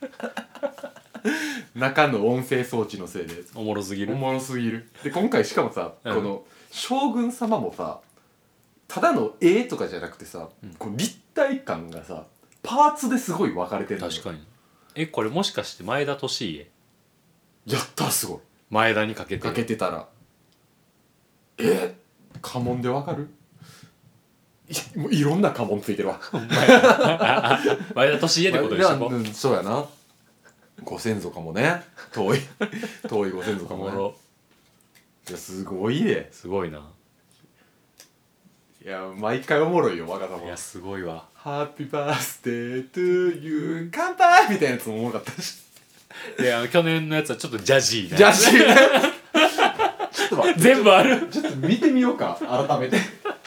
中の音声装置のせいでおもろすぎるおもろすぎる。で今回しかもさ、うん、この将軍様もさただの絵とかじゃなくてさ、うん、こう立体感がさパーツですごい分かれてるのよ。 確かに。えこれもしかして前田利家やったーすごい。 前田にかけてかけてたらえ家紋で分かる。いもういろんな家紋ついてるわ前田利家ってことでしょ。 うん、そうやな。ご先祖かもね。遠い遠いご先祖かもね。いやすごいね。 すごいな。 いや毎回おもろいよ若様。 いやすごいわ。 ハッピーバースデートゥーユー乾杯みたいなやつもおもろかったし。 いや去年のやつはちょっとジャジーな。 ジャジーねちょっと待って全部ある。 ちょっと見てみようか改めて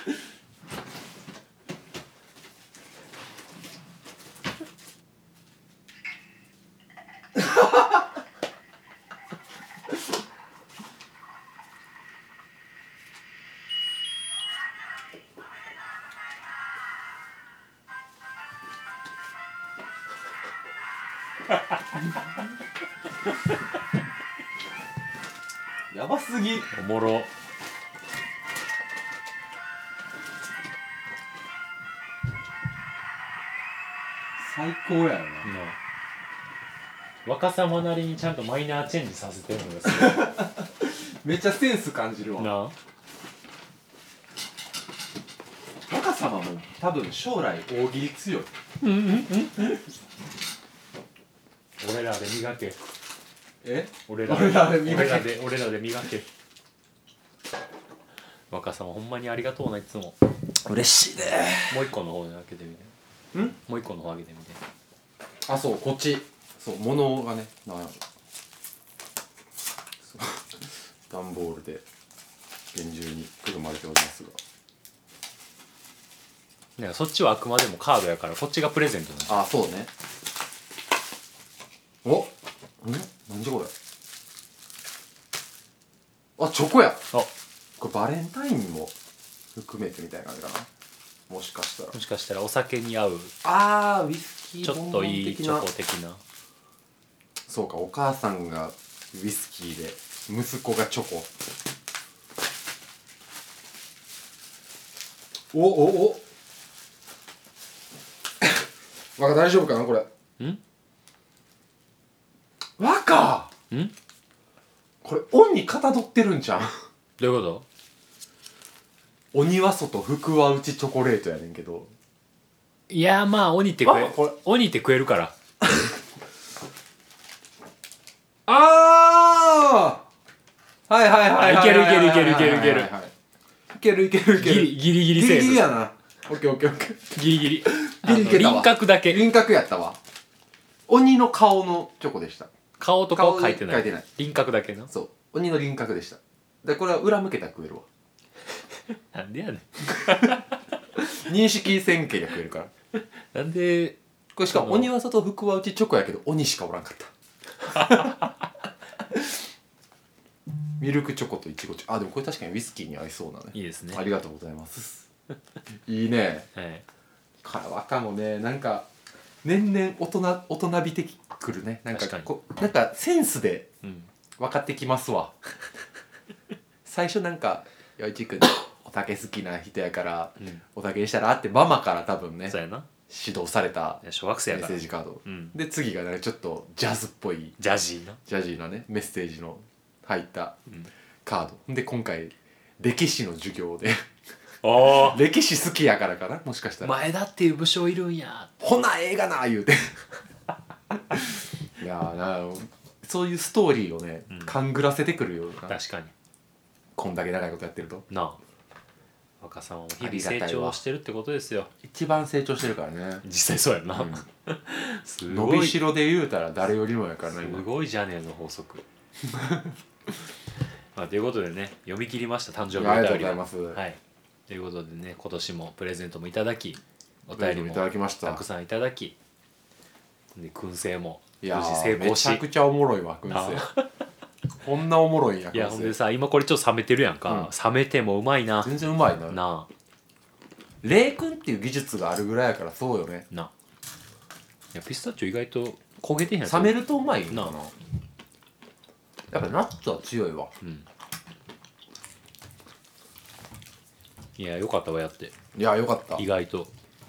やばすぎ。 おもろ。 最高やよな、うん、 若様なりにちゃんとマイナーチェンジさせてるのがすごいめっちゃセンス感じるわな。若様も多分将来大喜利強い俺らで磨け。 え俺らで俺らで磨け。俺らで俺らで磨け。若様ほんまにありがとうな。いつも嬉しいね。 もう一個の方に開けてみて。 んもう一個の方開けてみて。 あそうこっちそう物がねなんやろ段ボールで厳重にくるまれておりますが、ね、そっちはあくまでもカードやからこっちがプレゼントなんです。 あそうね。おん何じゃこれ。あチョコや。 あこれバレンタインも含めてみたいな感じかな、もしかしたら。 もしかしたらお酒に合うあーウイスキーちょっといいチョコ的な。 そうか、お母さんがウイスキーで息子がチョコ。おおお若大丈夫かなこれ。 ん若んこれ鬼にかたどってるんじゃん。 どういうこ鬼は外福は内チョコレートやねんけど。 と？いやまあ鬼って食えあこれ鬼って食えるから。 ああはいはいはいはいいけるいけるいけるいけるいけるいけるいけるいけるギリギリギリギリセーフ。 ギリやな。オッケーオッケーオッケー。 ギリギリ。 ギリいけたわ輪郭だけ。 輪郭やったわ。鬼の顔のチョコでした。 顔とかは書いてない。 顔書いてない輪郭だけな。 そう鬼の輪郭でした。でこれは裏向けたら食えるわ。 なんでやねん。 認識せんけりゃ食えるから。 なんでこれしかも鬼は外福は内チョコやけど鬼しかおらんかったミルクチョコといちごチョコ。あでもこれ確かにウイスキーに合いそうなね。 いいですね。 ありがとうございますいいね。 はいから若もねなんか年々大人大人びてくるね。なんか確かにこなんかセンスでうん分かってきますわ最初なんか陽一君お酒好きな人やから、 うんお酒にしたらってママから多分ねそうやな。 指導されたいや小学生メッやからセージカード、 うんで次がなんかちょっとジャズっぽいジャジーな。 ジャジーなねメッセージの入ったうんカードで今回歴史の授業でお歴史好きやからかなもしかしたら前田っていう武将いるんや。 ほな映画な言うていやーなそういうストーリーをね、 うん勘ぐらせてくるような確かにこんだけ長いことやってるとなあ。若さんは日あり 々 がたいわ成長してるってことですよ。 一番成長してるからね実際そうやな、 うんすごい伸びしろで言うたら誰よりもやからねす今ごいじゃねえの法則まあということでね読み切りました誕生日おありがとう便りをございます、 はいということでね今年もプレゼントもいただきおお便りもい便りもただきましたたくさんいただきで燻製もいや無事ーめち成功しゃくちゃおもろいわ燻製こんなおもろいんやいやほんで燻製さ今これちょっと冷めてるやんか、冷めてもうまいな全然うまいなな冷燻っていう技術があるぐらいやからそうよねあなあいやピスタチオ意外と焦げてへんやつ冷めるとうまいんかななやっぱナッツは強いわうんいやよかったわやっていやよかった意外と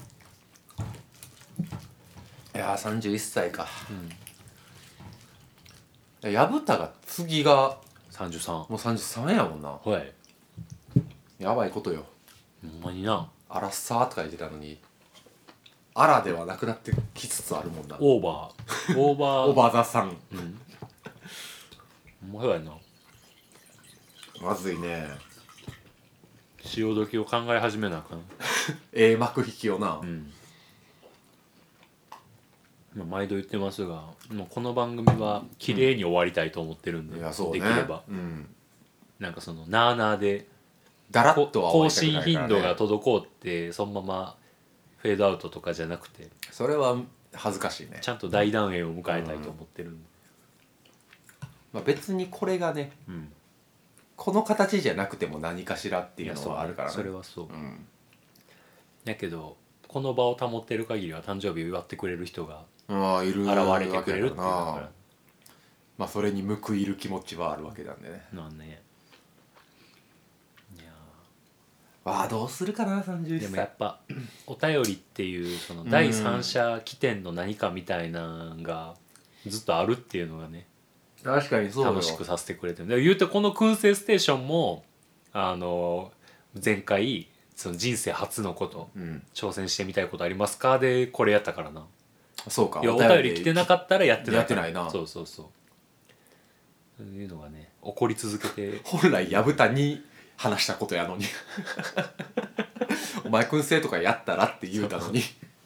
いやーさんじゅういっさいか薮田が次がさんじゅうさんもうさんじゅうさんやもんなほいやばいことよほんまになアラッサーとか言ってたのにアラではなくなってきつつあるもんなオーバーオーバーおばざさんうんほんまそうやなまずいね潮時を考え始めなあかんええ幕引きをな、 うんまあ毎度言ってますがもうこの番組は綺麗に終わりたいと思ってるんで、 いやそうねできればうんなんかそのなあなあでだらっこと更は終わりたくないからね新頻度が滞ってそのままフェードアウトとかじゃなくてそれは恥ずかしいねちゃんと大団円を迎えたいと思ってるんで、 まあ、別にこれがねうんこの形じゃなくても何かしらっていうのはあるからねそれはそう、 うんだけどこの場を保ってる限りは誕生日を祝ってくれる人がまあいる現れてくれるっていうだわけだからまあそれに報いる気持ちはあるわけなんでねらなんねいやわあどうするかなさんじゅういっでさいもやっぱお便りっていうその第三者起点の何かみたいなのがずっとあるっていうのがね確かにそうよ楽しくさせてくれてるで言うてこの燻製ステーションもあの前回その人生初のことうん挑戦してみたいことありますかでこれやったからな。 そうかいやお便り来てなかったらやってないやってないなそうそうそうそういうのがね起こり続けて本来薮田に話したことやのにお前燻製とかやったらって言うたのに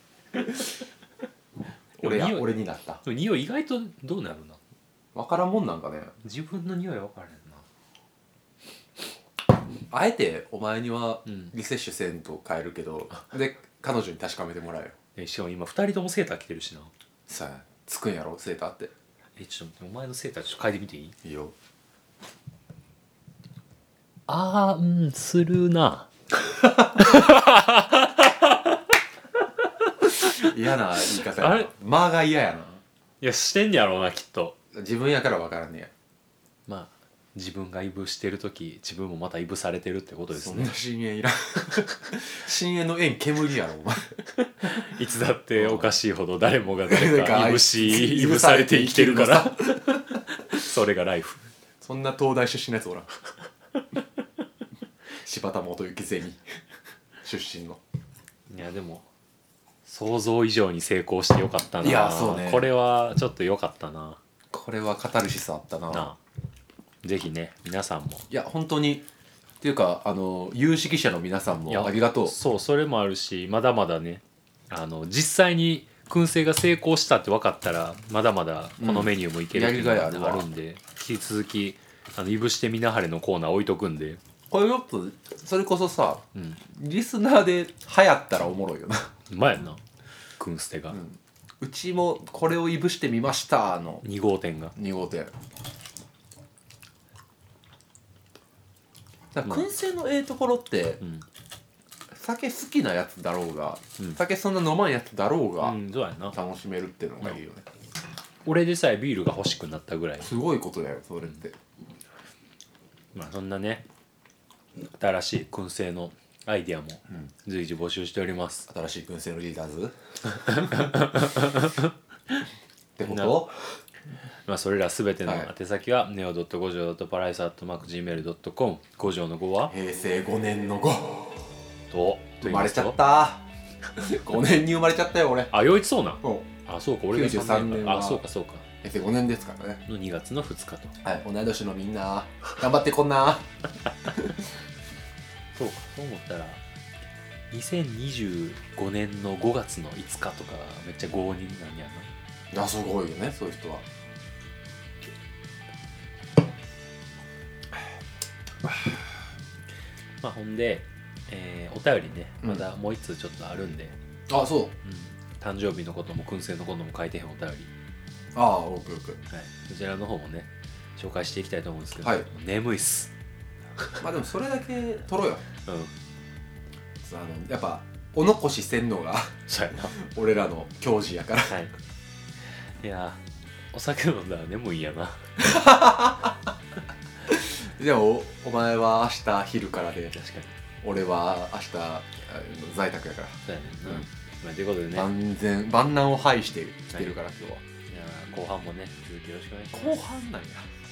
俺やでも匂い俺になったでも匂い意外とどうなるな分からんもんなんかね自分の匂い分からへんなあえてお前にはうんリセッシュせんと変えるけど、で彼女に確かめてもらえよえしかも今ふたりともセーター着てるしなさあつくんやろセーターってえちょっと待ってお前のセーターちょっと嗅いでみていいいいよああうんするな。 嫌な言い方やな。あれ間が嫌やな。 いやしてんやろうなきっと。 自分やから分からんねや。 まあ自分がいぶしてる時自分もまたいぶされてるってことですね。 そんな深淵いらん。深淵の縁煙やろお前。 いつだっておかしいほど誰もが誰かいぶしいぶされて生きてるからそれがライフ。 そんな東大出身のやつおらん。柴田元幸ゼミ出身の。 いやでも想像以上に成功してよかったな。 いやそうね、 これはちょっとよかったな。 これはカタルシスあったな。なあぜひね皆さんも。 いや本当にっていうかあの有識者の皆さんもありがとう。 そうそれもあるしまだまだねあの実際に燻製が成功したって分かったらまだまだこのメニューもいけるっていうのがあるんで、うん、引き続きあのいぶしてみなはれのコーナー置いとくんで。 これよっとそれこそさ、うん、リスナーで流行ったらおもろいよな。 うまいな燻製が、うん、 うちもこれをいぶしてみましたのに号店がに号店。燻製のええところって、うん、酒好きなやつだろうが、うん、酒そんな飲まんやつだろうが、うん、そうやな楽しめるっていうのがいいよね、 うん、俺でさえビールが欲しくなったぐらいすごいことだよそれって、 うん、まあそんなね新しい燻製のアイディアも随時募集しております、 うん、新しい燻製のリーダーズってこと？ まあそれらすべての宛先は、はい、ネオ ドットごじょう ドットパライス アットマーク ジーメール ドットコム ご条のごは平成ごねんのごと生まれちゃったごねんに生まれちゃったよ俺。 あよいつそうなん、 うん、 あそうか俺がきゅうじゅうさんねんはあそうかそうか平成ごねんですからねのにがつのふつかと。 はい同い年のみんな頑張ってこんなそうかそう思ったらにせんにじゅうごねんのごがつのいつかとかめっちゃごにんなんやな。あすごいよねそういう人は。 まあほんで、えー、お便りねまだもう一通ちょっとあるんで、 うん、あそう、うん、 誕生日のことも燻製のことも書いてへんお便りああオープンオープン、 はい、こちらの方もね紹介していきたいと思うんですけど、 はい、 眠いっすまあでもそれだけ取ろうよ、うん、あのやっぱお残しせんのがそうやな俺らの矜持やから、はい、 いやお酒飲んだら眠いんやなでも お, お前は明日昼からで確かに俺は明日在宅やからそうやねんな、うんまあ、ということでね万全万難を排して来てるから、はい、今日は。 いや後半もね続きよろしくお願いします。 後半なんや